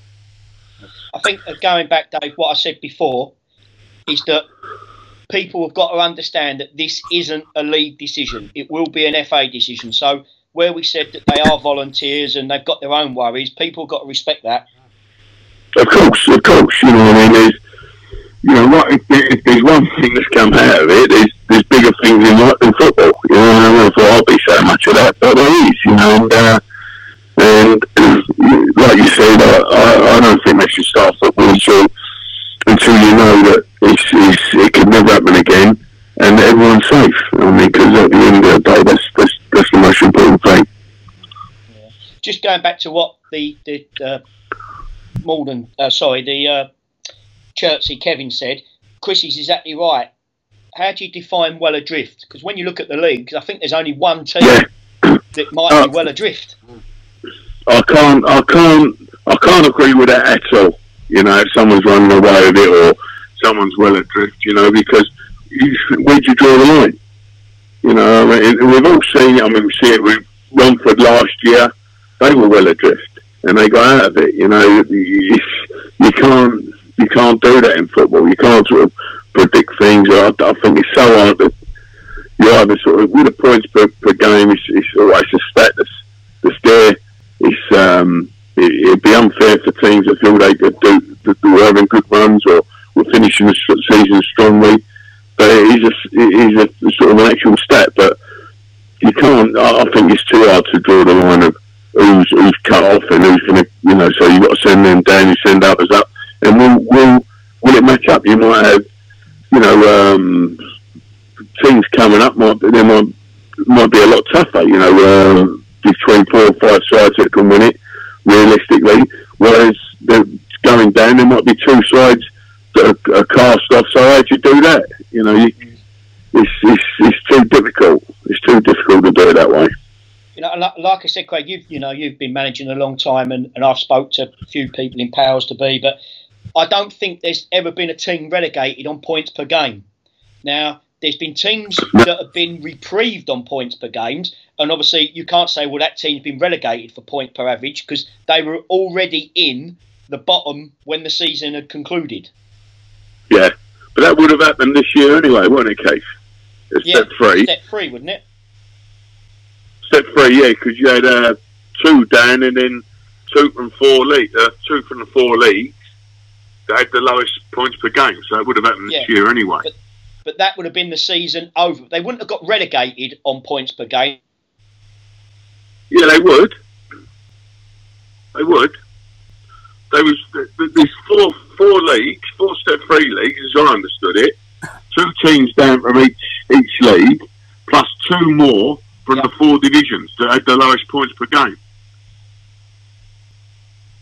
S1: I think uh, going back, Dave, what I said before is that people have got to understand that this isn't a league decision. It will be an F A decision. So where we said that they are volunteers and they've got their own worries, people have got to respect that.
S5: Of course, of course. You know what I mean? There's, you know, right, if, if there's one thing that's come out of it, there's, there's bigger things in life than football. You know, I don't know if I'll be so much of that, but there is, you know, and, uh, and like you said, I, I, I don't think they should start football until, until you know that it's, it's, it could never happen again and that everyone's safe. I mean, because at the end of the day, that's, that's, that's the most important thing.
S1: Yeah. Just going back to what the, the uh, Malden, uh, sorry, the uh, Chertsey Kevin said, Chris is exactly right. How do you define well adrift? Because when you look at the league, I think there's only one team
S5: Yeah.
S1: that might
S5: Uh,
S1: be well adrift.
S5: I can't, I can't, I can't agree with that at all. You know, if someone's running away with it or someone's well adrift, you know, because you, where'd you draw the line? You know, I mean, we've all seen it. I mean, we see it with Romford last year. They were well adrift and they got out of it. You know, you, you can't, you can't do that in football. You can't sort of predict things. I, I think it's so hard that you either sort of, with the points per, per game, it's, it's always a stat that's, that's there. It's, um, it, it'd be unfair for teams that feel they could do, that they're having good runs or were finishing the season strongly. But it is, a, it is a sort of an actual stat. But you can't, I, I think it's too hard to draw the line of who's, who's cut off and who's going to, you know, so you've got to send them down, you send others up. And will, will, will it match up? You might have, you know, um, teams coming up, might, they might, might be a lot tougher, you know, uh, between four or five sides that can win it, realistically. Whereas going down, there might be two sides that are, are cast off. So how do you do that? You know, you, it's, it's it's too difficult. It's too difficult to do it that way.
S1: You know, like, like I said, Craig, you've you know you've been managing a long time, and, and I've spoke to a few people in powers to be, but I don't think there's ever been a team relegated on points per game. Now, there's been teams that have been reprieved on points per games, and obviously you can't say, well, that team's been relegated for point per average because they were already in the bottom when the season had concluded.
S5: Yeah, but that would have happened this year anyway, wasn't it, Keith? It's
S1: Yeah,
S5: step three.
S1: Step three, wouldn't it?
S5: Step three, yeah, because you had uh, two down and then two from four league, uh, two from the four leagues that had the lowest points per game. So it would have happened
S1: Yeah.
S5: this year anyway.
S1: But, but that would have been the season over. They wouldn't have got relegated on points per game.
S5: Yeah, they would. They would. There was there's four four leagues, four step three leagues, as I understood it. Two teams down from each each league, plus two more from
S1: Yeah.
S5: the four divisions that had the lowest points per game.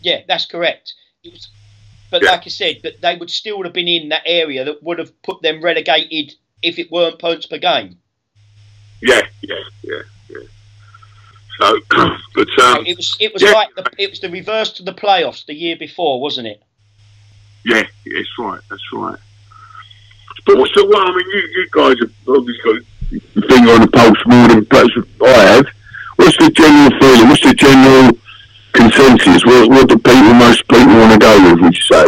S1: Yeah, that's correct. It was, but
S5: Yeah.
S1: like I said, that they would still have been in that area that would have put them relegated if it weren't points per game.
S5: Yeah, yeah, yeah, yeah. So, but
S1: So
S5: um,
S1: it was it was
S5: yeah.
S1: like the, it was the reverse to the playoffs the year before, wasn't it?
S5: yeah, yeah, that's right, that's right. But what's the well? I mean, you, you guys have obviously got the finger on the pulse more than perhaps I have. What's the general feeling? What's the general consensus? What, what do people, most people want to go with? Would you say?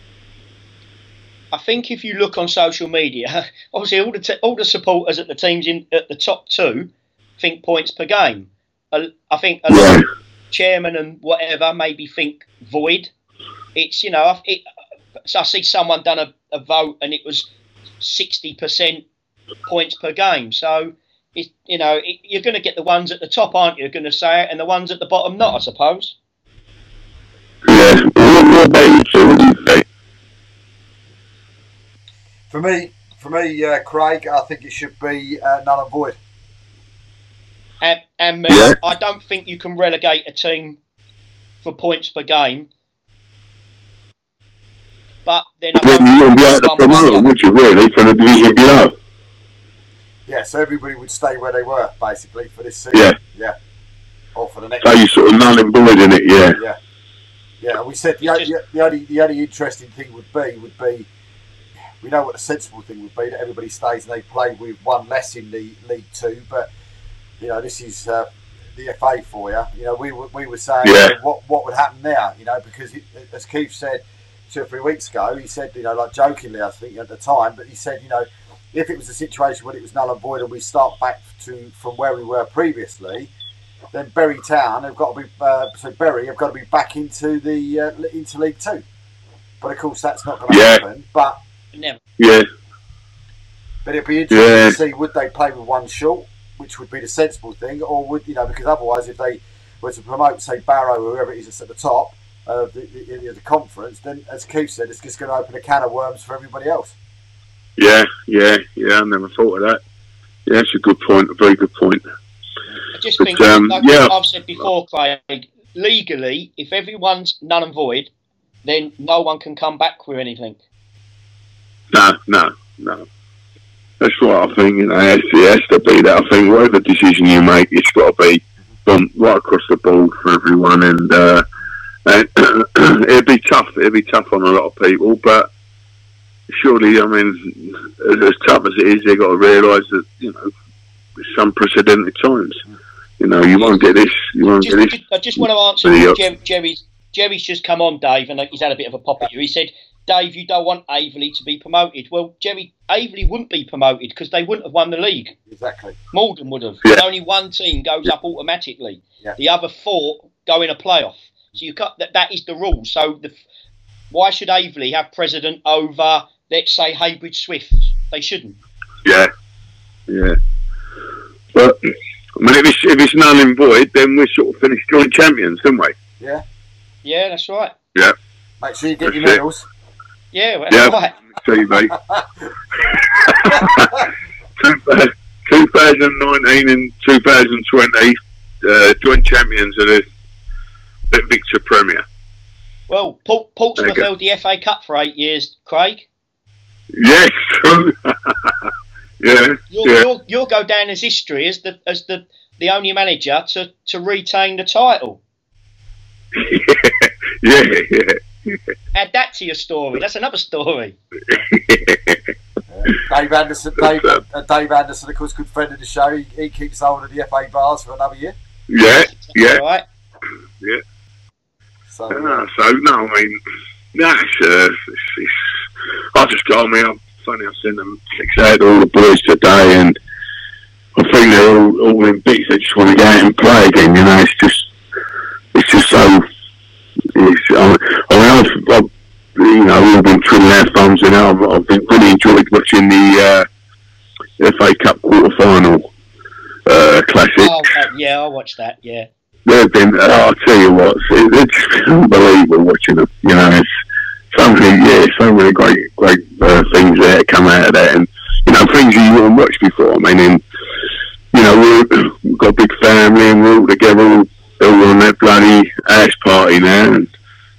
S1: I think if you look on social media, obviously all the t- all the supporters at the teams in at the top two think points per game. Uh, I think a lot
S5: Yeah.
S1: of chairman and whatever maybe think void. It's you know it, so I see someone done a, a vote and it was sixty percent points per game. So it, you know it, you're going to get the ones at the top, aren't you? Going to say it, and the ones at the bottom not, I suppose.
S5: Yeah. What, what about you two? What do you think?
S2: For me, for me, uh, Craig, I think it should be uh, null and void.
S1: And, and me,
S5: Yeah.
S1: I don't think you can relegate a team for points per game. But then I
S5: Then you wouldn't be able to
S1: one
S5: promote them,
S1: way.
S5: would you really, from the division below?
S2: Yeah, so everybody would stay where they were basically for this season.
S5: Yeah.
S2: Yeah. Or for the next.
S5: So you sort of null and void in it, yeah.
S2: Yeah. Yeah, and we said the,
S1: It's
S2: only,
S1: just-
S2: the only the only interesting thing would be would be we know what the sensible thing would be that everybody stays and they play with one less in the League Two, but you know this is uh, the F A for you. You know we were we were saying
S5: Yeah.
S2: you know, what what would happen now. You know because it, as Keith said two or three weeks ago, he said you know like jokingly I think at the time, but he said you know if it was a situation when it was null and void and we start back to from where we were previously, then Bury Town have got to be uh, so Bury have got to be back into the uh, into League Two. But of course that's not going to
S5: Yeah.
S2: happen. But
S1: Never.
S5: Yeah.
S2: but it'd be interesting
S5: Yeah.
S2: to see would they play with one short, which would be the sensible thing, or would you know because otherwise if they were to promote say Barrow or whoever it is that's at the top of the, the, the conference, then as Keith said, it's just going to open a can of worms for everybody else.
S5: Yeah, yeah, yeah, I never thought of that. Yeah, that's a good point, a very good point.
S1: I just
S5: But,
S1: think,
S5: um,
S1: like
S5: yeah.
S1: I've said before, Craig, legally, if everyone's null and void, then no one can come back with anything.
S5: No, no, no. That's what I think, you know, it has, it has to be that. I think whatever decision you make, it's got to be done right across the board for everyone, and, uh, and it'd be tough, it'd be tough on a lot of people, but surely, I mean, as, as tough as it is, they've got to realise that, you know, it's unprecedented times. You know, you won't get this, you won't
S1: Just,
S5: get this.
S1: I just want to answer
S5: Yeah.
S1: Jer- Jerry's. Jerry's just come on, Dave, and he's had a bit of a pop at you. He said, Dave, you don't want Averley to be promoted. Well, Jerry, Averley wouldn't be promoted because they wouldn't have won the league.
S2: Exactly.
S1: Malden would have.
S5: Yeah.
S1: And only one team goes up automatically.
S2: Yeah.
S1: The other four go in a playoff. So you cut that. That is the rule. So the, why should Averley have president over, let's say, Haybridge Swifts? They shouldn't.
S5: Yeah, yeah. But, I mean, if it's, if it's null and void, then we're sort of finished joint champions, don't we?
S2: Yeah.
S1: Yeah, that's right.
S2: Make sure you get your
S5: That's it.
S2: medals.
S1: Yeah, that's
S5: Yeah.
S1: right.
S5: See, mate. twenty nineteen and two thousand twenty, uh, joint champions of the Victor Premier.
S1: Well, Port- Portsmouth
S5: There you go.
S1: held the F A Cup for eight years, Craig.
S5: Yes, true. yeah,
S1: You'll,
S5: yeah.
S1: you'll, you'll go down as history as the as the, the only manager to, to retain the title.
S5: yeah, yeah.
S1: Add that to your story. That's another story.
S2: Dave Anderson, Dave, uh, Dave Anderson, of course, good friend of the show. He, he keeps hold of the F A bars for another year.
S5: Yeah, yeah,
S1: All right.
S5: yeah.
S2: So,
S5: Uh, so no, I mean, no, it's, uh, it's, it's, I just got. I mean, I'm funny. I've seen them six out all the boys today, and I think they're all, all in bits. They just want to go out and play again. You know, it's just, it's just so. It's, I, I mean, I've, I've, you know, we've been twiddling our thumbs, and I've, I've been really enjoyed watching the uh, F A Cup quarter final uh, classic.
S1: Oh, uh, yeah, I watched that. Yeah.
S5: They've been, oh, I'll tell you what, it's, it's unbelievable watching them. You know, it's something, yeah, so many great, great uh, things there come out of that, and you know, things you wouldn't watch before. I mean, and, you know, we're, we've got a big family, and we're all together, all, all on that bloody house party now, and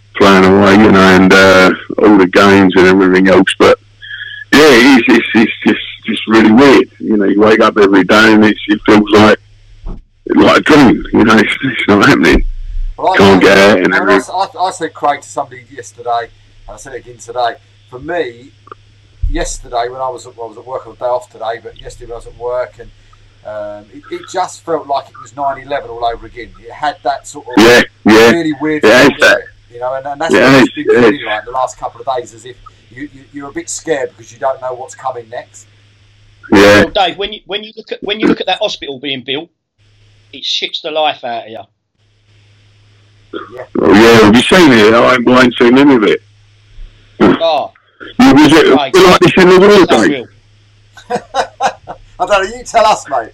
S5: it's, it's, it's just just really weird. You know, you wake up every day and it's, it feels like like a dream. You know, it's, it's not happening.
S2: Well, I
S5: Can't
S2: said,
S5: get out and
S2: I,
S5: everything.
S2: I, I said Craig to somebody yesterday, and I said it again today. For me, yesterday when I was at, well, I was at work on the day off today, but yesterday when I was at work, and um, it, it just felt like it was nine eleven all over again. It had that sort of
S5: Yeah, yeah.
S2: really weird
S5: Yeah,
S2: feel to it, you know, and, and that's
S5: Yeah,
S2: what it's been
S5: yeah.
S2: feeling like the last couple of days, as if you, you, you're a bit scared because you don't know what's coming next.
S5: Yeah.
S1: Well, Dave, when you when you look at when you look at that hospital being built, it shits the life out of you.
S2: Yeah.
S5: Oh, yeah, have you seen it? I ain't, I ain't seen any of it.
S1: Oh,
S5: Was it
S1: Right.
S5: like this in the world,
S1: it's
S5: Dave?
S1: unreal.
S2: I don't know, you tell us, mate.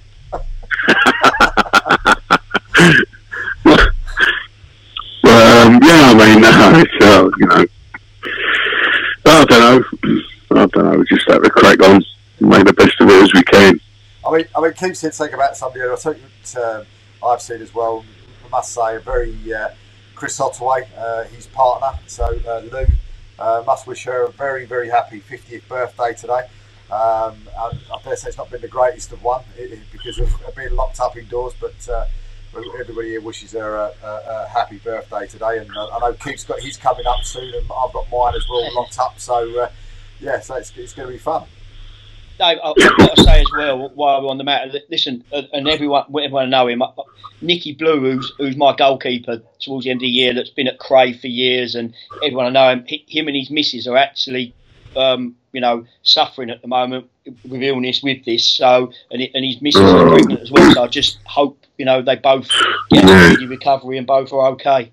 S5: Um, yeah, I mean, no, it's, uh, you know, I don't know. I don't know. We just have to crack on, make the best of it as we can.
S2: I mean, I mean, Keith said something about somebody I think that uh, I've seen as well. I must say, a very uh, Chris Ottaway, uh, his partner. So uh, Lou, uh, must wish her a very, very happy fiftieth birthday today. Um, I, I dare say it's not been the greatest of one it, it, because of being locked up indoors, but uh, everybody here wishes her a, a, a happy birthday today. And uh, I know Keith's got his coming up soon, and I've got mine as well locked up. So uh, yeah, so it's, it's going to be fun.
S1: Dave, I've got to say as well, while we're on the matter, listen, and everyone, everyone know him, Nicky Blue, who's, who's my goalkeeper towards the end of the year, that's been at Cray for years, and everyone I know him, him and his missus are actually, um, you know, suffering at the moment with illness with this, so, and, it, and his missus is pregnant as well, so I just hope, you know, they both get a speedy recovery and both are okay.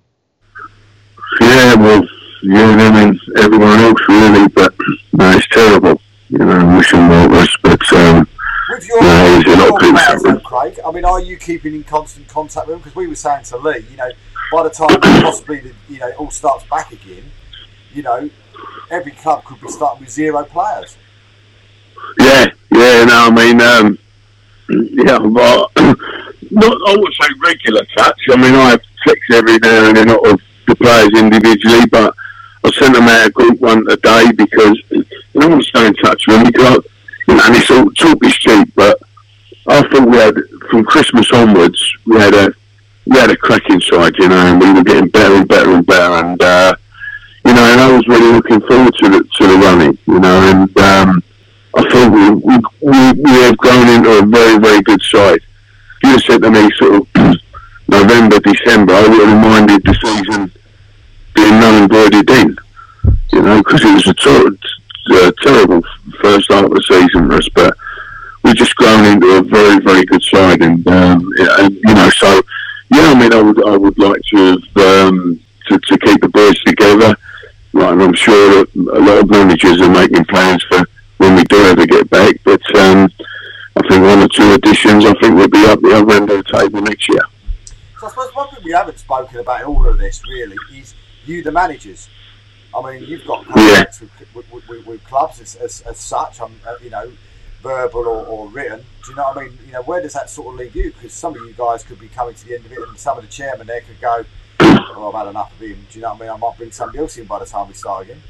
S5: Yeah, well, yeah, I mean, everyone else really, but no, it's terrible. You know, wish them all this, but um,
S2: With your,
S5: no,
S2: with
S5: there's a lot
S2: your
S5: of people
S2: players, though,
S5: suffering.
S2: Craig, I mean, are you keeping in constant contact with them? Because we were saying to Lee, you know, by the time possibly the, you know it all starts back again, you know, every club could be starting with zero players.
S5: Yeah, yeah, no, I mean, um, yeah, but not, I wouldn't say regular touch. I mean, I have texts every now and then of the players individually, but I sent them out a group one a day because you don't want to stay in touch with them because, you know, and it's all talk is cheap, but I thought we had, from Christmas onwards, we had a, we had a cracking side, you know, and we were getting better and better and better, and, uh, you know, and I was really looking forward to the, to the running, you know, and, um, I thought we, we, we, we have grown into a very, very good side. If you had said to me sort of November, December, I would have reminded the season being null and voided then, you know, because it was a ter- uh, terrible first half of the season for us, but we've just grown into a very, very good side, and, um, and you know, so, yeah, I mean, I would, I would like to have, um, to, to keep the boys together, right, and I'm sure that a lot of managers are making plans for when we do ever get back, but um, I think one or two additions, I think we'll be up the other end of the table next year.
S2: So I suppose one thing we haven't spoken about in all of this really is you, the managers. I mean, you've got contracts yeah. with, with, with, with clubs as, as, as such, um, uh, you know, verbal or, or written. Do you know what I mean? You know, where does that sort of leave you? Because some of you guys could be coming to the end of it, and some of the chairman there could go, "Oh, I've had enough of him." Do you know what I mean? I might bring somebody else in by the time we start again.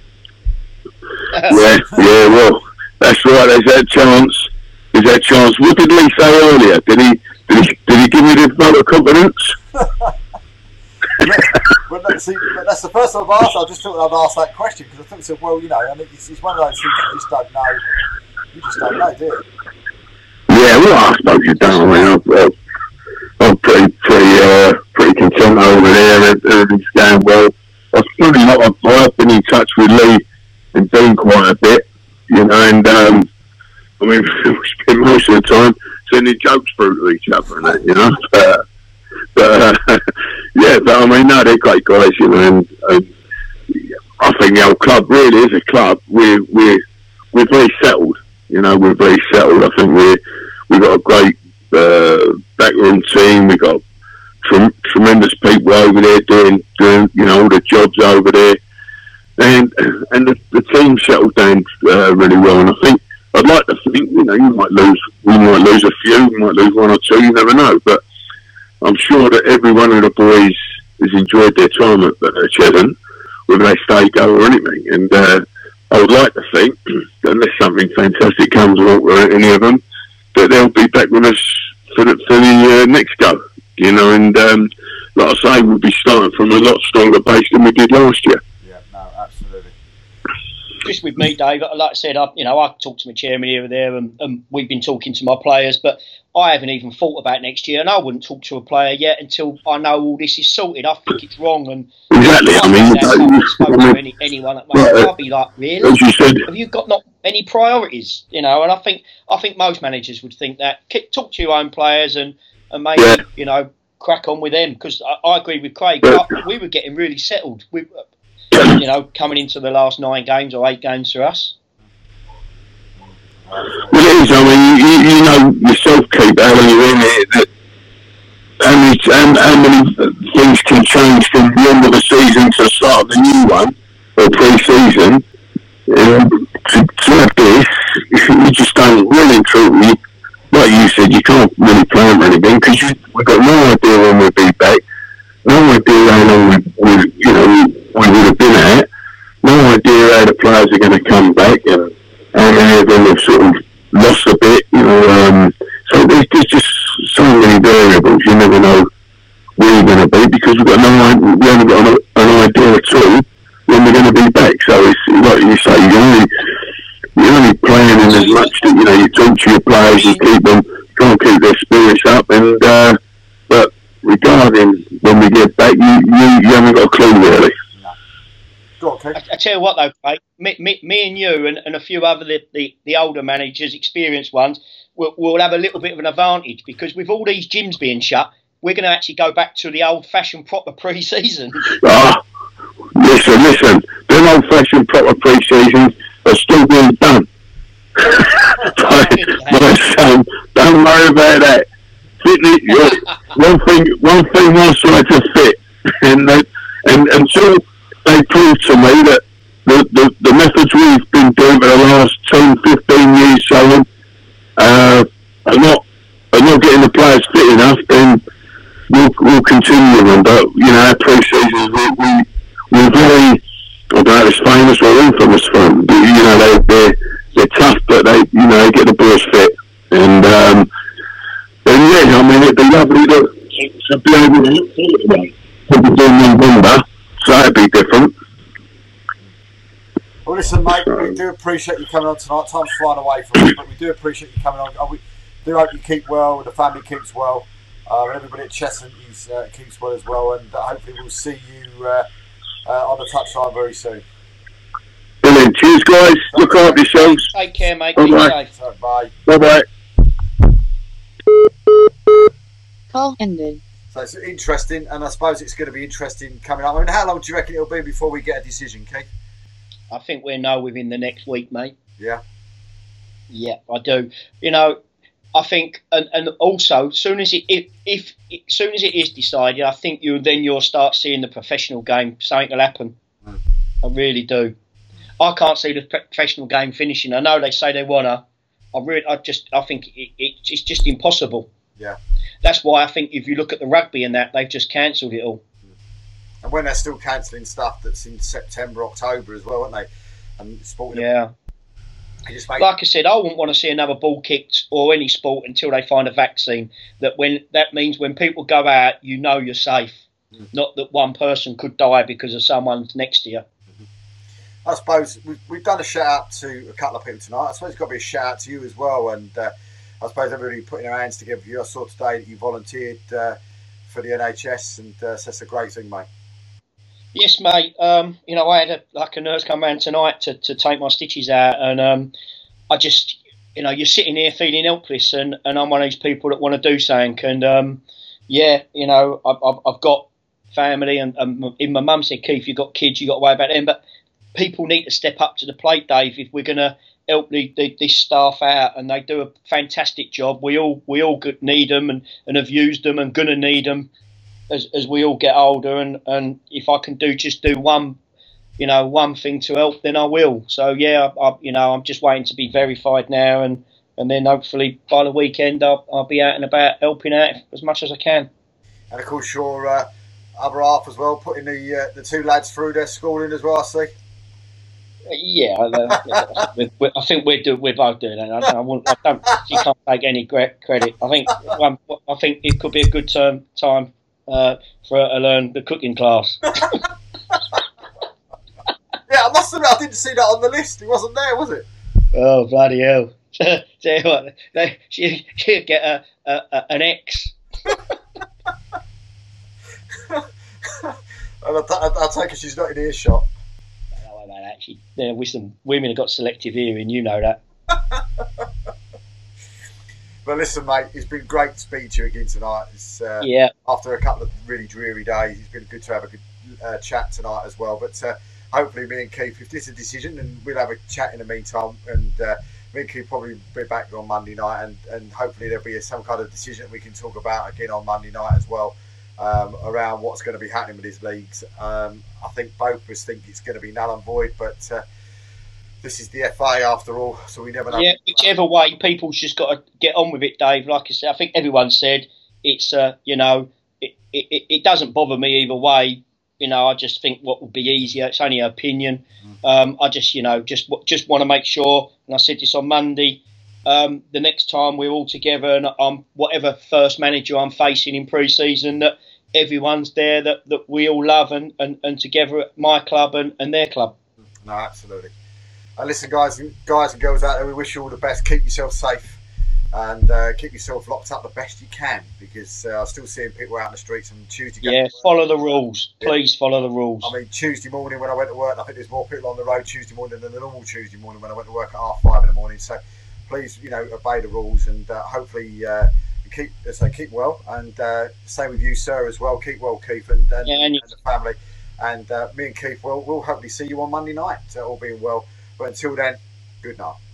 S5: yeah, yeah, well, that's right. There's that chance. There's that chance. What did Lee say earlier? Did he did he, did he give you the vote of confidence?
S2: yeah, but, that, see, but that's the first time I've asked. I just thought I'd ask that question because I thought, so, well, you know, I mean, it's, it's one of those things you just don't know. You just don't know, do you?
S5: Yeah, well, I suppose you don't. I mean, I'm, I'm pretty, pretty, uh, pretty content over there. Everything's going well. I've probably not. I've, I've been in touch with Lee and Dean quite a bit, you know, and um, I mean, we spend most of the time sending jokes through to each other and that, you know. Uh, but uh, yeah, but I mean, no, they're great guys, you know, and, and I think the old club really is a club. We're we're we're very settled, you know. We're very settled. I think we we got a great uh, backroom team. We got tre- tremendous people over there doing doing you know all the jobs over there. And and the, the team settled down uh, really well, and I think I'd like to think you know you might lose, we might lose a few, we might lose one or two, you never know. But I'm sure that every one of the boys has enjoyed their time at, at Chedden, whether they stay, go, or anything. And uh, I would like to think, unless something fantastic comes along for any of them, that they'll be back with us for the, for the uh, next go. You know, and um, like I say, we'll be starting from a lot stronger base than we did last year.
S2: Yeah, no, absolutely.
S1: Just with me, Dave, like I said, I, you know, I talked to my chairman here and there, and, and we've been talking to my players, but I haven't even thought about next year, and I wouldn't talk to a player yet until I know all this is sorted. I think it's wrong, and
S5: exactly. I mean,
S1: I haven't spoken to any, anyone at my
S5: well,
S1: I'll be like, really?
S5: As you said,
S1: have you got not any priorities? You know, and I think I think most managers would think that. Talk to your own players and and maybe
S5: yeah.
S1: you know crack on with them, because I, I agree with Craig.
S5: Yeah.
S1: I, we were getting really settled. We, you know, coming into the last nine games or eight games for us.
S5: Well, it is. I mean, you, you know yourself, Keith, how when you're in it, that how many, how, how many things can change from the end of the season to the start of the new one, or pre-season. Um, to, to have this, you just don't really, truly, like you said, you can't really plan for anything, because we've got no idea when we'll be back, no idea how long we, we, you know, we, we would have been at, no idea how the players are going to come back, and how many of them have sort of lost a bit, you know. Um, so there's, there's just so many variables. You never know where you're going to be, because we've got no, we haven't got an, an idea at all when we're going to be back. So it's like you say, you're only you're only planning as much that you know you talk to your players, you keep them, try and keep their spirits up, and uh, but regarding when we get back, you, you you haven't got a clue really.
S2: Go on, Keith.
S1: I, I tell you what though, Craig, me, me, me and you and, and a few other the, the, the older managers, experienced ones, will will have a little bit of an advantage, because with all these gyms being shut, we're going to actually go back to the old-fashioned proper pre-season.
S5: Ah, listen, listen, them old-fashioned proper pre-seasons are still being done. my, my son, don't worry about that. Fitness, one thing, one thing my side to fit, and they, and until they prove to me that the, the, the methods we've been doing for the last ten, fifteen years, so on, uh, are not are not getting the players fit enough, then we'll, we'll continue them. But you know, our pre-seasons, we, we we're very, I don't know if it's famous or infamous for them. But, you know, they they're, they're tough, but they you know they get the boys fit, and um, and yeah, I mean it'd be lovely to, to be able to look forward to them. We'll be doing November, so that'd be different.
S2: Well, listen, mate, we do appreciate you coming on tonight. Time's flying away from us, but we do appreciate you coming on. Oh, we do hope you keep well, and the family keeps well, uh, and everybody at Cheshunt is, uh, keeps well as well, and uh, hopefully we'll see you uh, uh, on the touchline very soon.
S5: Brilliant. Cheers, guys. Look after yourselves.
S1: Take care, mate.
S5: Bye
S1: Be
S5: bye.
S1: safe.
S2: So, bye.
S5: Bye bye.
S4: Call ended.
S2: So it's interesting, and I suppose it's going to be interesting coming up. I mean, how long do you reckon it'll be before we get a decision, Keith?
S1: I think we'll know within the next week, mate.
S2: Yeah.
S1: Yeah, I do. You know, I think, and, and also, soon as it, if, if, if, soon as it is decided, I think you then you'll start seeing the professional game. Something will happen.
S2: Mm.
S1: I really do. I can't see the professional game finishing. I know they say they wanna. I really, I just, I think it, it, it's just impossible.
S2: Yeah.
S1: That's why I think if you look at the rugby and that, they've just cancelled it all.
S2: And when they're still cancelling stuff that's in September, October as well, aren't they? And sporting.
S1: Yeah.
S2: Just make...
S1: Like I said, I wouldn't want to see another ball kicked or any sport until they find a vaccine. That when that means when people go out, you know you're safe. Mm. Not that one person could die because of someone's next to you.
S2: I suppose we've, we've done a shout out to a couple of people tonight. I suppose it's got to be a shout out to you as well. And uh, I suppose everybody putting their hands together for you. I saw today that you volunteered uh, for the N H S, and uh, so that's a great thing, mate.
S1: Yes, mate. Um, you know, I had a, like a nurse come round tonight to, to take my stitches out, and um, I just, you know, you're sitting here feeling helpless, and, and I'm one of these people that want to do something. And um, yeah, you know, I've, I've, I've got family, and, and even my mum said, Keith, you've got kids, you've got to worry about them. But people need to step up to the plate, Dave, if we're going to help the, the, this staff out, and they do a fantastic job. We all we all need them, and, and have used them, and going to need them as as we all get older. And, and if I can do just do one, you know, one thing to help, then I will. So yeah, I, I, you know, I'm just waiting to be verified now, and, and then hopefully by the weekend I'll, I'll be out and about helping out as much as I can.
S2: And of course your uh, other half as well, putting the uh, the two lads through their schooling as well, I see.
S1: Yeah, I, we, we, I think we're do, we're both doing that. I, I, won't, I don't. She can't take any cre- credit. I think um, I think it could be a good term time uh, for her to learn the cooking class.
S2: Yeah, I must admit I didn't see that on the list. It wasn't there, was it?
S1: Oh bloody hell! Tell you what, they, she she'd get a, a, a an X.
S2: And I, I, I take it she's not in earshot.
S1: I don't know about that. She, there with some women have got selective hearing. You know that.
S2: But listen, mate, it's been great to speak to you again tonight. It's, uh,
S1: Yeah.
S2: After a couple of really dreary days, it's been good to have a good uh, chat tonight as well. But uh, hopefully, me and Keith, if this is a decision, then we'll have a chat in the meantime. And uh, me and Keith probably be back on Monday night, and, and hopefully there'll be some kind of decision that we can talk about again on Monday night as well. Um, around what's going to be happening with these leagues. Um, I think both of us think it's going to be null and void, but uh, this is the F A after all, so we never know.
S1: Yeah, whichever way, people's just got to get on with it, Dave. Like I said, I think everyone said it's, uh, you know, it, it, it doesn't bother me either way. You know, I just think what would be easier. It's only an opinion. Um, I just, you know, just just want to make sure, and I said this on Monday, um, the next time we're all together and I'm whatever first manager I'm facing in pre-season, that everyone's there that, that we all love and, and, and together at my club and, and their club.
S2: No, absolutely. And listen, guys, guys and girls out there, we wish you all the best. Keep yourself safe and uh, keep yourself locked up the best you can, because uh, I'm still seeing people out in the streets on Tuesday.
S1: Yeah, follow the rules. Please
S2: yeah.
S1: follow the rules.
S2: I mean, Tuesday morning when I went to work, I think there's more people on the road Tuesday morning than the normal Tuesday morning when I went to work at half five in the morning. So please, you know, obey the rules and uh, hopefully uh, keep, so keep well. And uh, same with you, sir, as well. Keep well, Keith, and, and,
S1: Yeah, and you-
S2: and the family. And uh, me and Keith, well, we'll hopefully see you on Monday night, uh, all being well. But until then, good night.